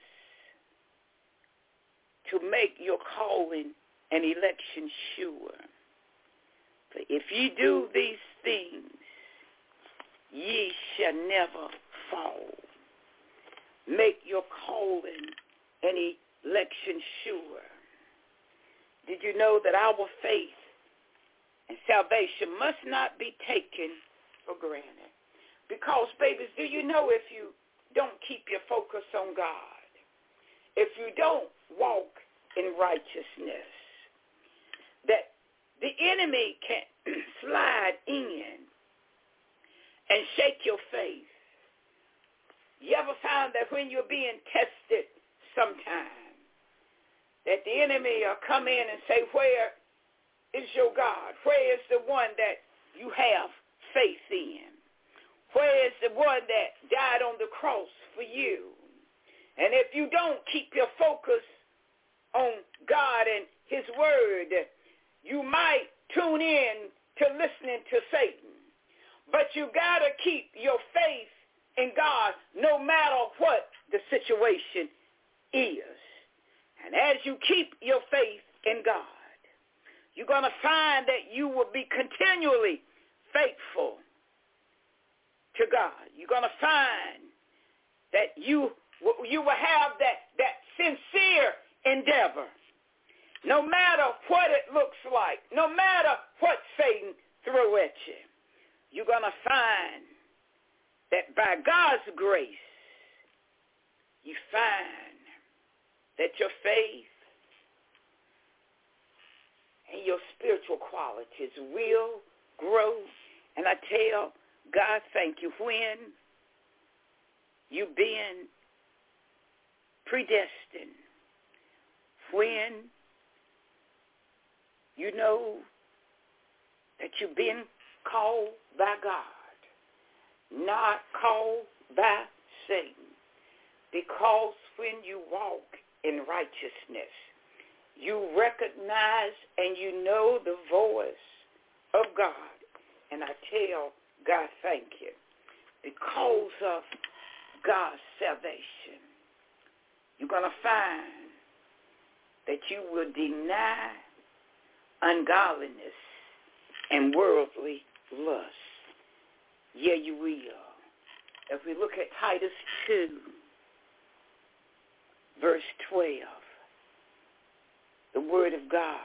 to make your calling and election sure. For if ye do these things, ye shall never fall. Make your calling and election sure. Did you know that our faith and salvation must not be taken for granted? Because, babies, do you know if you don't keep your focus on God, if you don't walk in righteousness, that the enemy can slide in and shake your faith? You ever found that when you're being tested sometime, that the enemy will come in and say, where is your God? Where is the one that you have faith in? Where is the one that died on the cross for you? And if you don't keep your focus on God and his word, you might tune in to listening to Satan. But you got to keep your faith in God no matter what the situation is. And as you keep your faith in God, you're going to find that you will be continually faithful to God. You're going to find that you, you will have that, that sincere endeavor. No matter what it looks like, no matter what Satan throw at you, you're going to find that by God's grace, you find that your faith and your spiritual qualities will grow. And I tell God, thank you. When you've been predestined, when you know that you've been called by God, not called by Satan, because when you walk in righteousness, you recognize and you know the voice of God. And I tell God, thank you. Because of God's salvation, you're going to find that you will deny ungodliness and worldly lust. Yeah, you will. If we look at Titus two, verse twelve, the word of God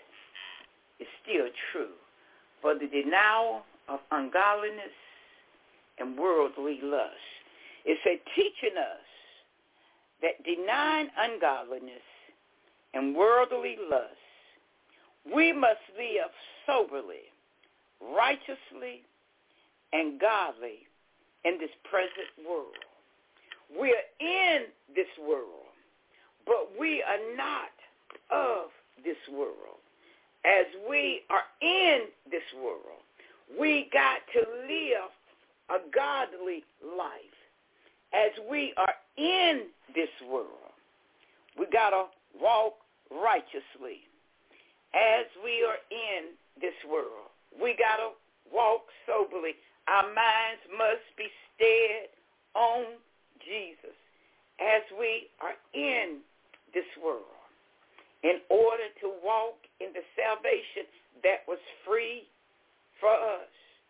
is still true. For the denial of ungodliness and worldly lust. It said, teaching us that denying ungodliness and worldly lust, we must live soberly, righteously, and godly in this present world. We are in this world, but we are not of this world. As we are in this world, we got to live a godly life. As we are in this world, we got to walk righteously. As we are in this world, we got to walk soberly. Our minds must be stead on Jesus as we are in this world. In order to walk in the salvation that was free for us,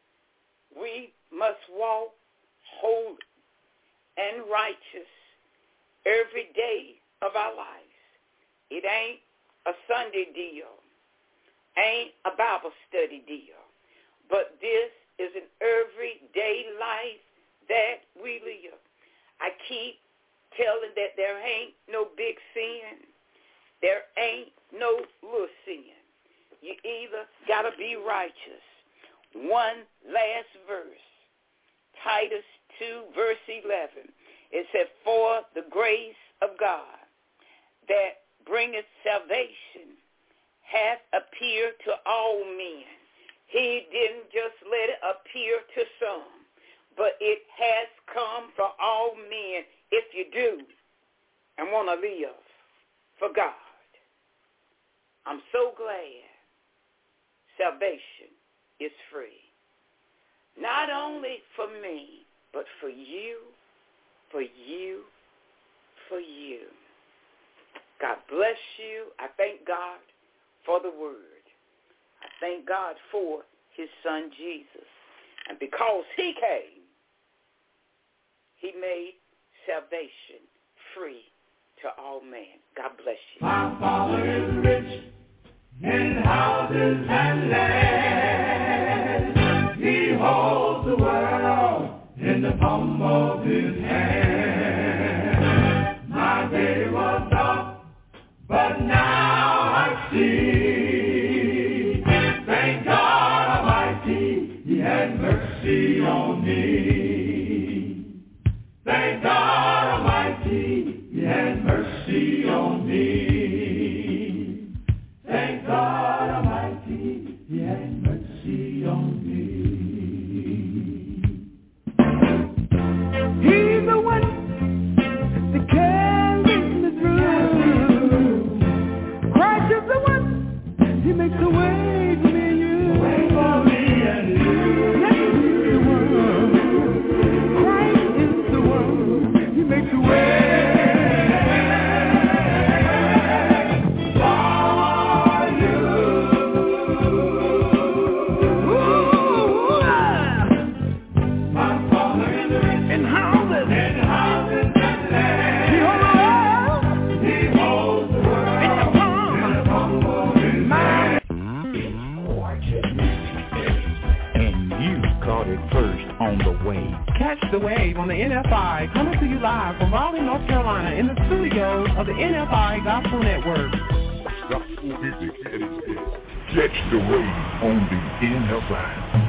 we must walk holy and righteous every day of our lives. It ain't a Sunday deal, ain't a Bible study deal, but this is an everyday life that we live. I keep telling that there ain't no big sin. There ain't no little sin. You either got to be righteous. One last verse, Titus two, verse eleven. It said, for the grace of God that bringeth salvation hath appeared to all men. He didn't just let it appear to some, but it has come for all men if you do and want to live for God. I'm so glad salvation is free. Not only for me, but for you, for you, for you. God bless you. I thank God for the word. I thank God for his son Jesus. And because he came, he made salvation free to all men. God bless you. My Father is rich in houses and lands. He holds the world in the palm of his hand. My day was dark, but now I see. Thank God Almighty, he had mercy on me. Thank God Almighty, he had mercy on me. Thank God Almighty, he had mercy on me. the Wave on the N F I, coming to you live from Raleigh, North Carolina, in the studios of the N F I Gospel Network. Gospel music at its best. Catch the Wave on the N F I.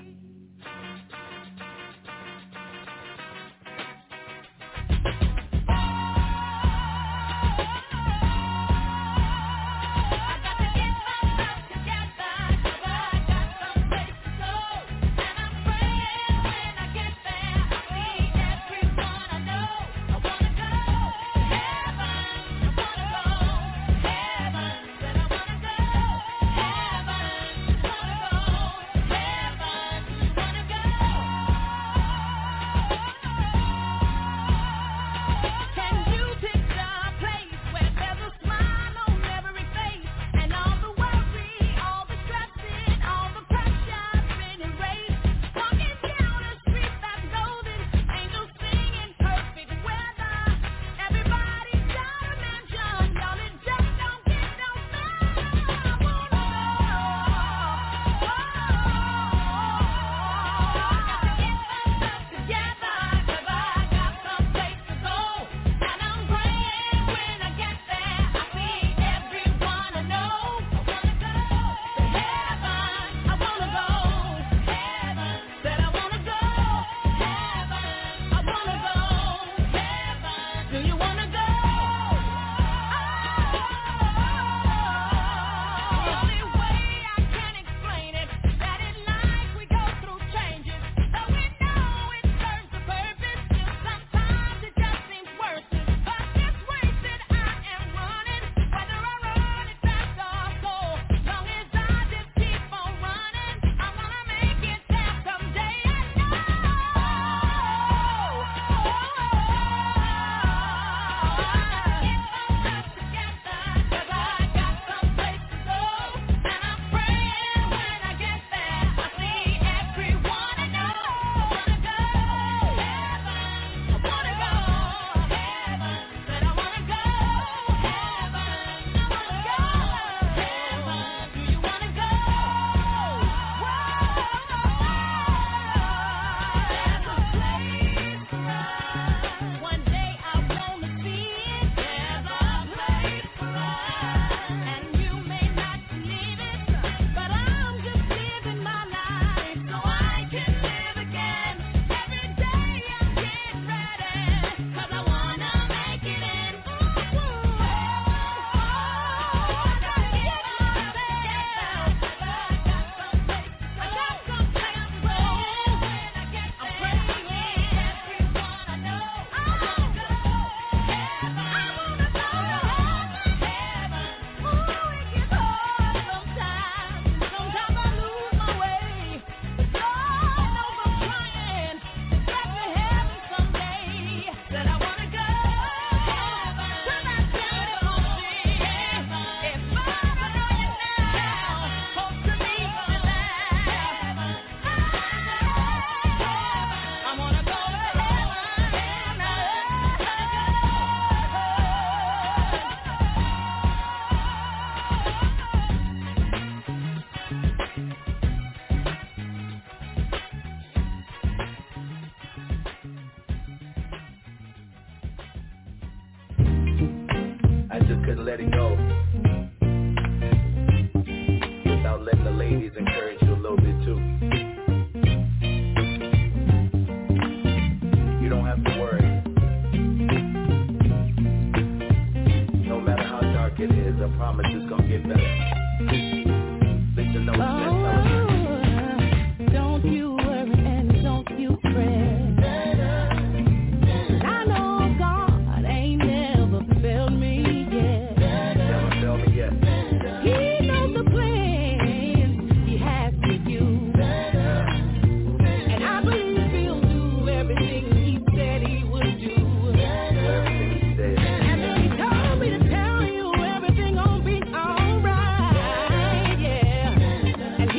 Let it go without letting the ladies encourage you a little bit too. You don't have to worry. No matter how dark it is, I promise it's gonna get better. Listen, no oh, don't you worry and don't you fret. And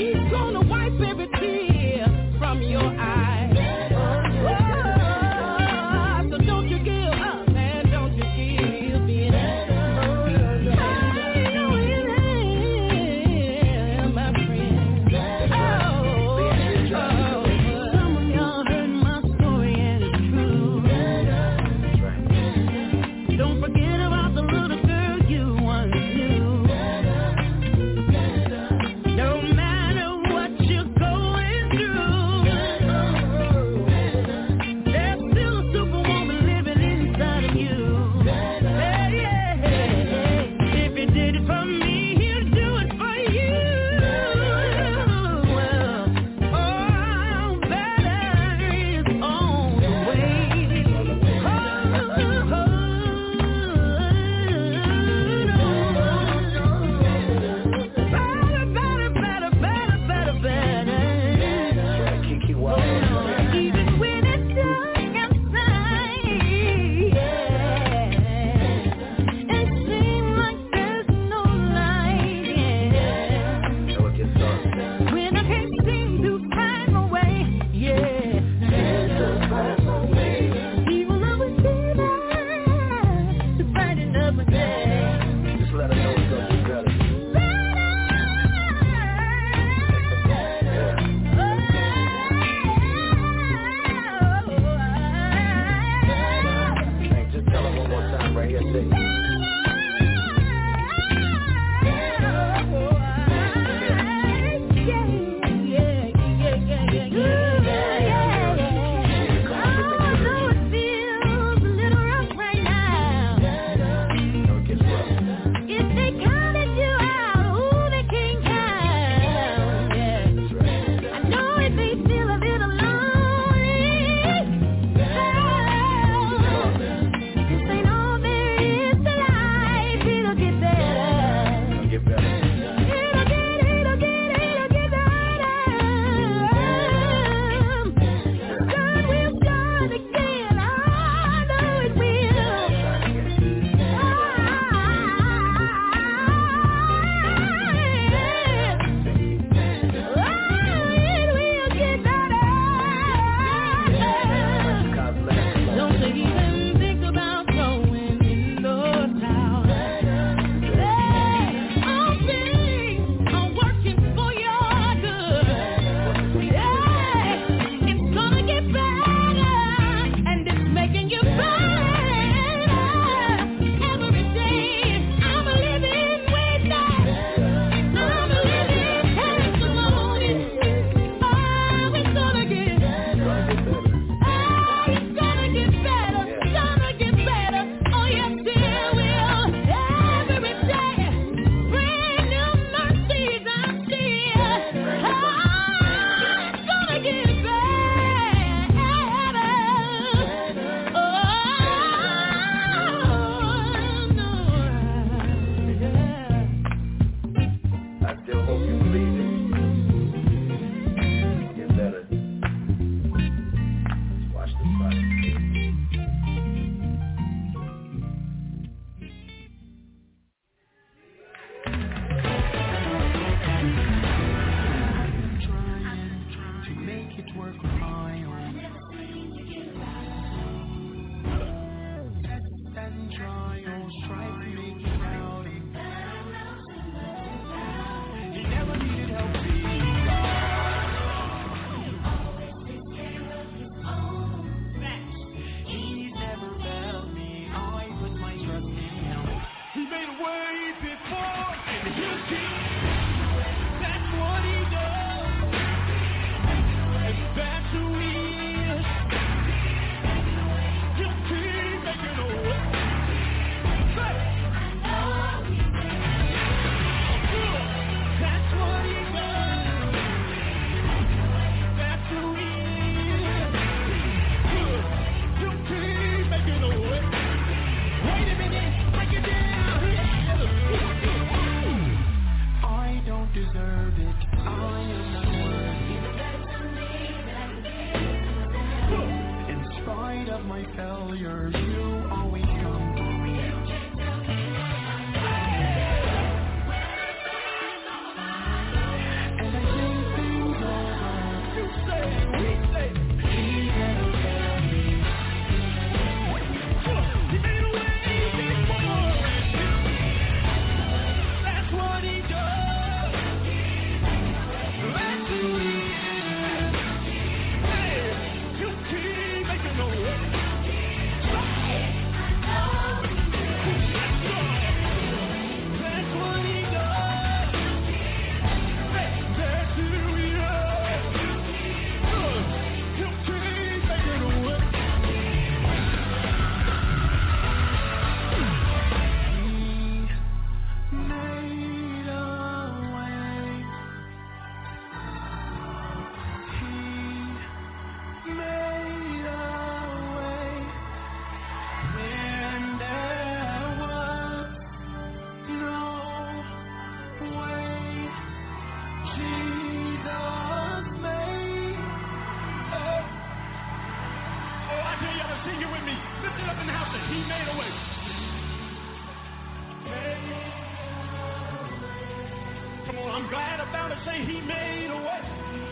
Come on, I'm glad about it. Say he made a way.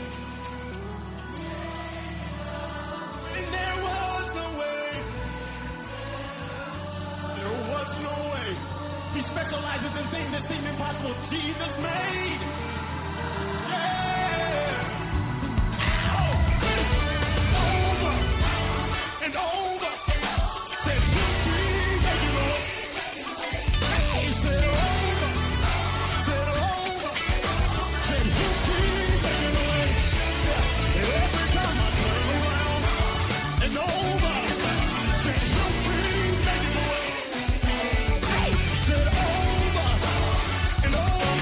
And there was no way. There was no way. He specializes in things that seem impossible. Jesus made. Yeah. Ow! Over and over. Said he made a way. He said over. Said over. Said he made a way. Every time I turn around and over. Said he made a way. Said over and over.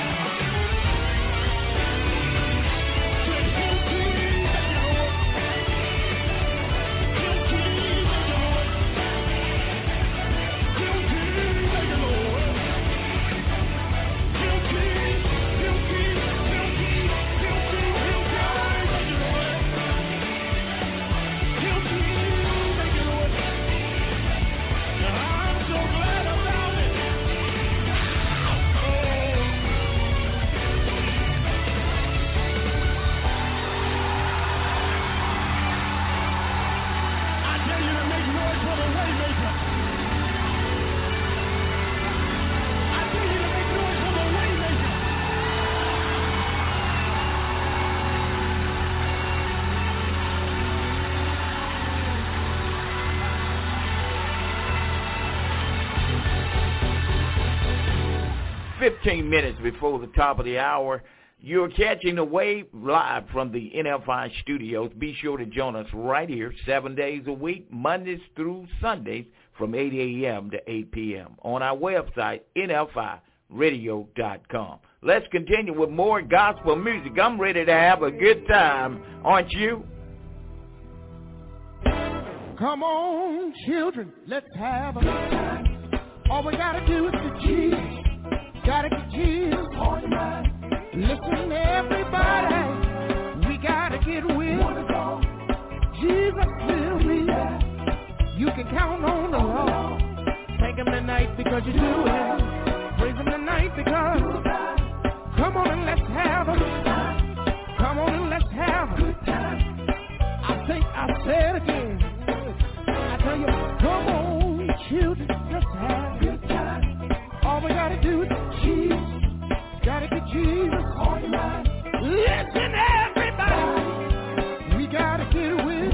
fifteen minutes before the top of the hour, you're catching the wave live from the N F I studios. Be sure to join us right here seven days a week, Mondays through Sundays from eight a.m. to eight p.m. on our website, N F I radio dot com. Let's continue with more gospel music. I'm ready to have a good time, aren't you? Come on, children, let's have a good time. All we gotta do is get Jesus. Gotta get Jesus on your mind. Listen, everybody, we gotta get with Jesus will be there. You can count on the Lord. Thank him tonight because you do it. Praise him tonight because come on and let's have a good time. Come on and let's have a good time. I think I said again. I tell you, come on, children, let's have a good time. All we gotta do is Jesus. Gotta get Jesus on your mind. Listen, everybody, we gotta get with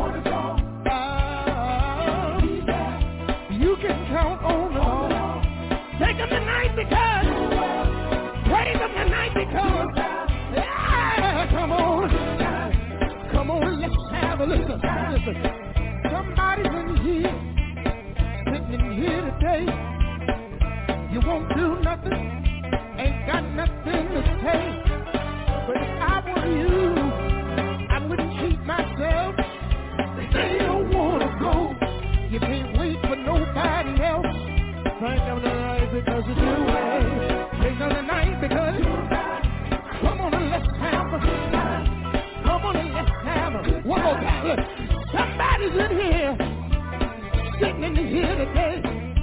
uh, you can count on the Lord. Take him tonight because praise him tonight because yeah, come on. Come on, let's have a listen. Listen. Somebody's in here, sitting in here today. You won't do nothing, ain't got nothing to say. But if I were you, I wouldn't cheat myself. They don't wanna go. You can't wait for nobody else. Thank them tonight because you do it. Thank them tonight because come on and let's have a good time. Come on and let's have a one more time. Look, somebody's in here, sitting in here today.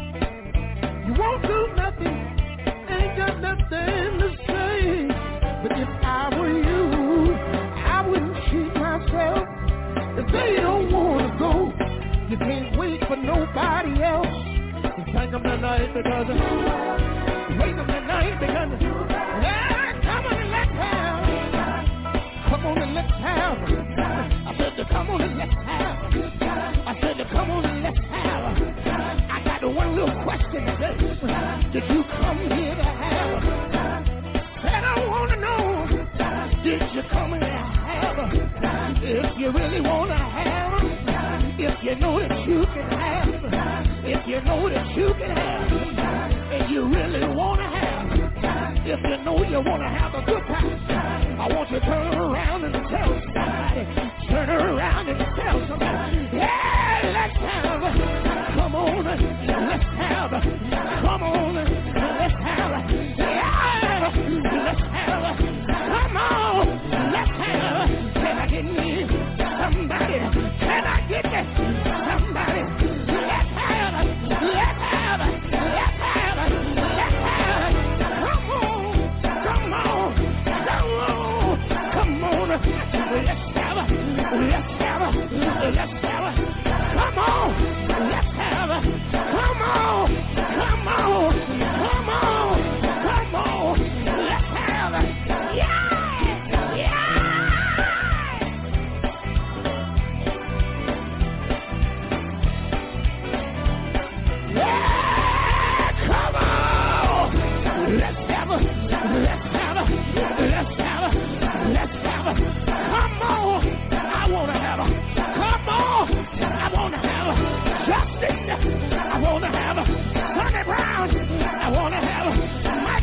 You won't do nothing, ain't got nothing to say. But if I were you, I wouldn't cheat myself. If they don't want to go, you can't wait for nobody else. You thank them tonight because wait them tonight because yeah, come on and let's have. Come on and let's have. I said to come on and let's have. I said to come on and let's have. I got one little question today. Did you come here to have a good time? Said I want to know, did you come here to have a good time? If you really want to have a good time, if you know that you can have a good time, if you know that you can have a good time, and you really want to have a good time, if you know you want to have a good time, I want you to turn around and tell somebody, turn around and tell somebody, yeah, let's have a good time. Come on, let's have a, come on, let's have a, yeah, let's have a, come on, let's have a, can I get me somebody, can I get me somebody, let's have a, let's have a, let's have a, let's have a, come on, come on,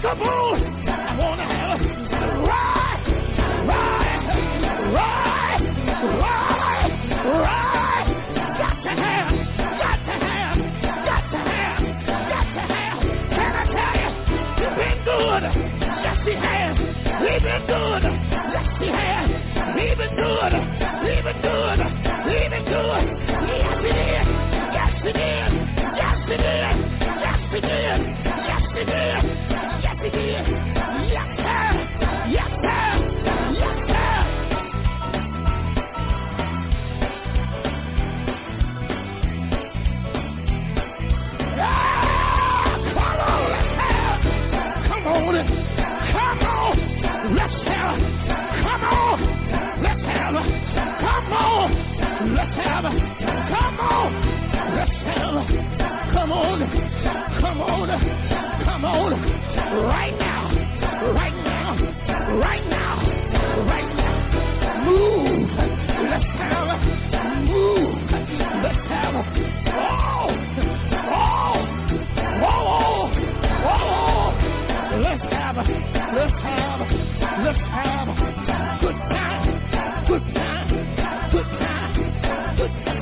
Come on. I want to have a ride, ride, ride, ride, ride. Got to have, got to have, got to have, got to have. Can I tell you, you've been good. Yes, he has. We've been good. Yes, he has. We've been good. We've been good. We've been good. Yes, it is. Yes, it is. Yes, it is. Yes, it is. Yes, it is. Yes, it is. Yes, sir. Yes, sir. Yes, sir. Ah, come on, let's have. Come on. Come on. Let's have. Come on. Let's have. Come on. Let's have. Come on. Let's have. Come on. Come on. Come on. Right now. Right now. Right now. Right now. Move. Let's have. Move. Let's have. Oh. Oh. Oh. Oh. Let's have. Let's have. Let's have. Good time. Good time. Good time. Good time.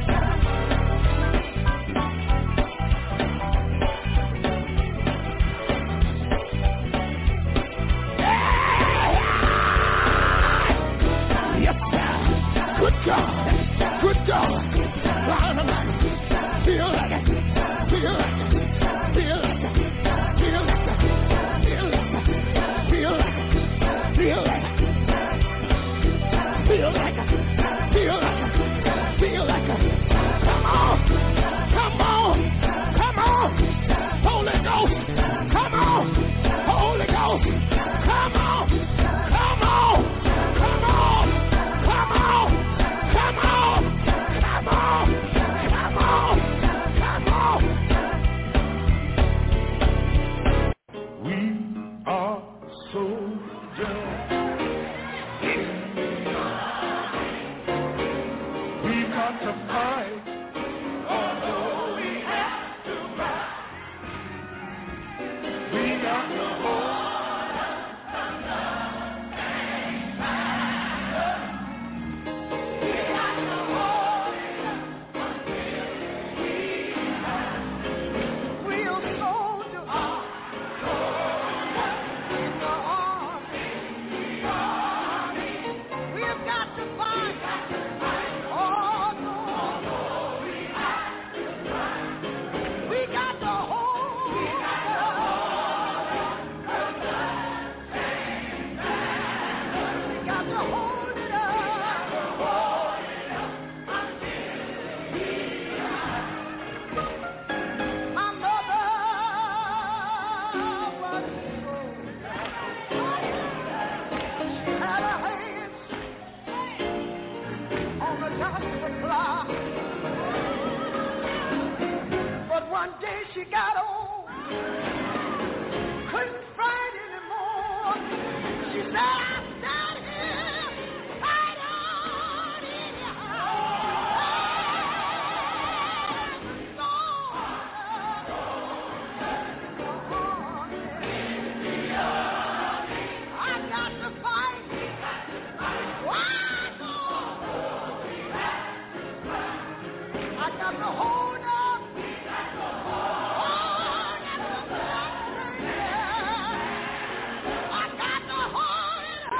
Good God, good God, round and round, feel like it, feel like it, feel like it, feel like it, feel like it, feel like it, feel like it, feel like it, feel like it, feel like it. Come on, come on, come on, Holy Ghost, come on, Holy Ghost, come on, come on, come on, come on. Come on! Come on! Come on! Come on! We are soldiers. We've got to fight. Although we have to fight. We got to hold another thing back. But one day she got old, couldn't fight anymore. She said, I'm down here, fight on in your I got to fight. Why no? I got to hold up. I got to hold it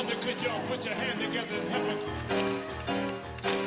wonder, could y'all put your hand together in heaven?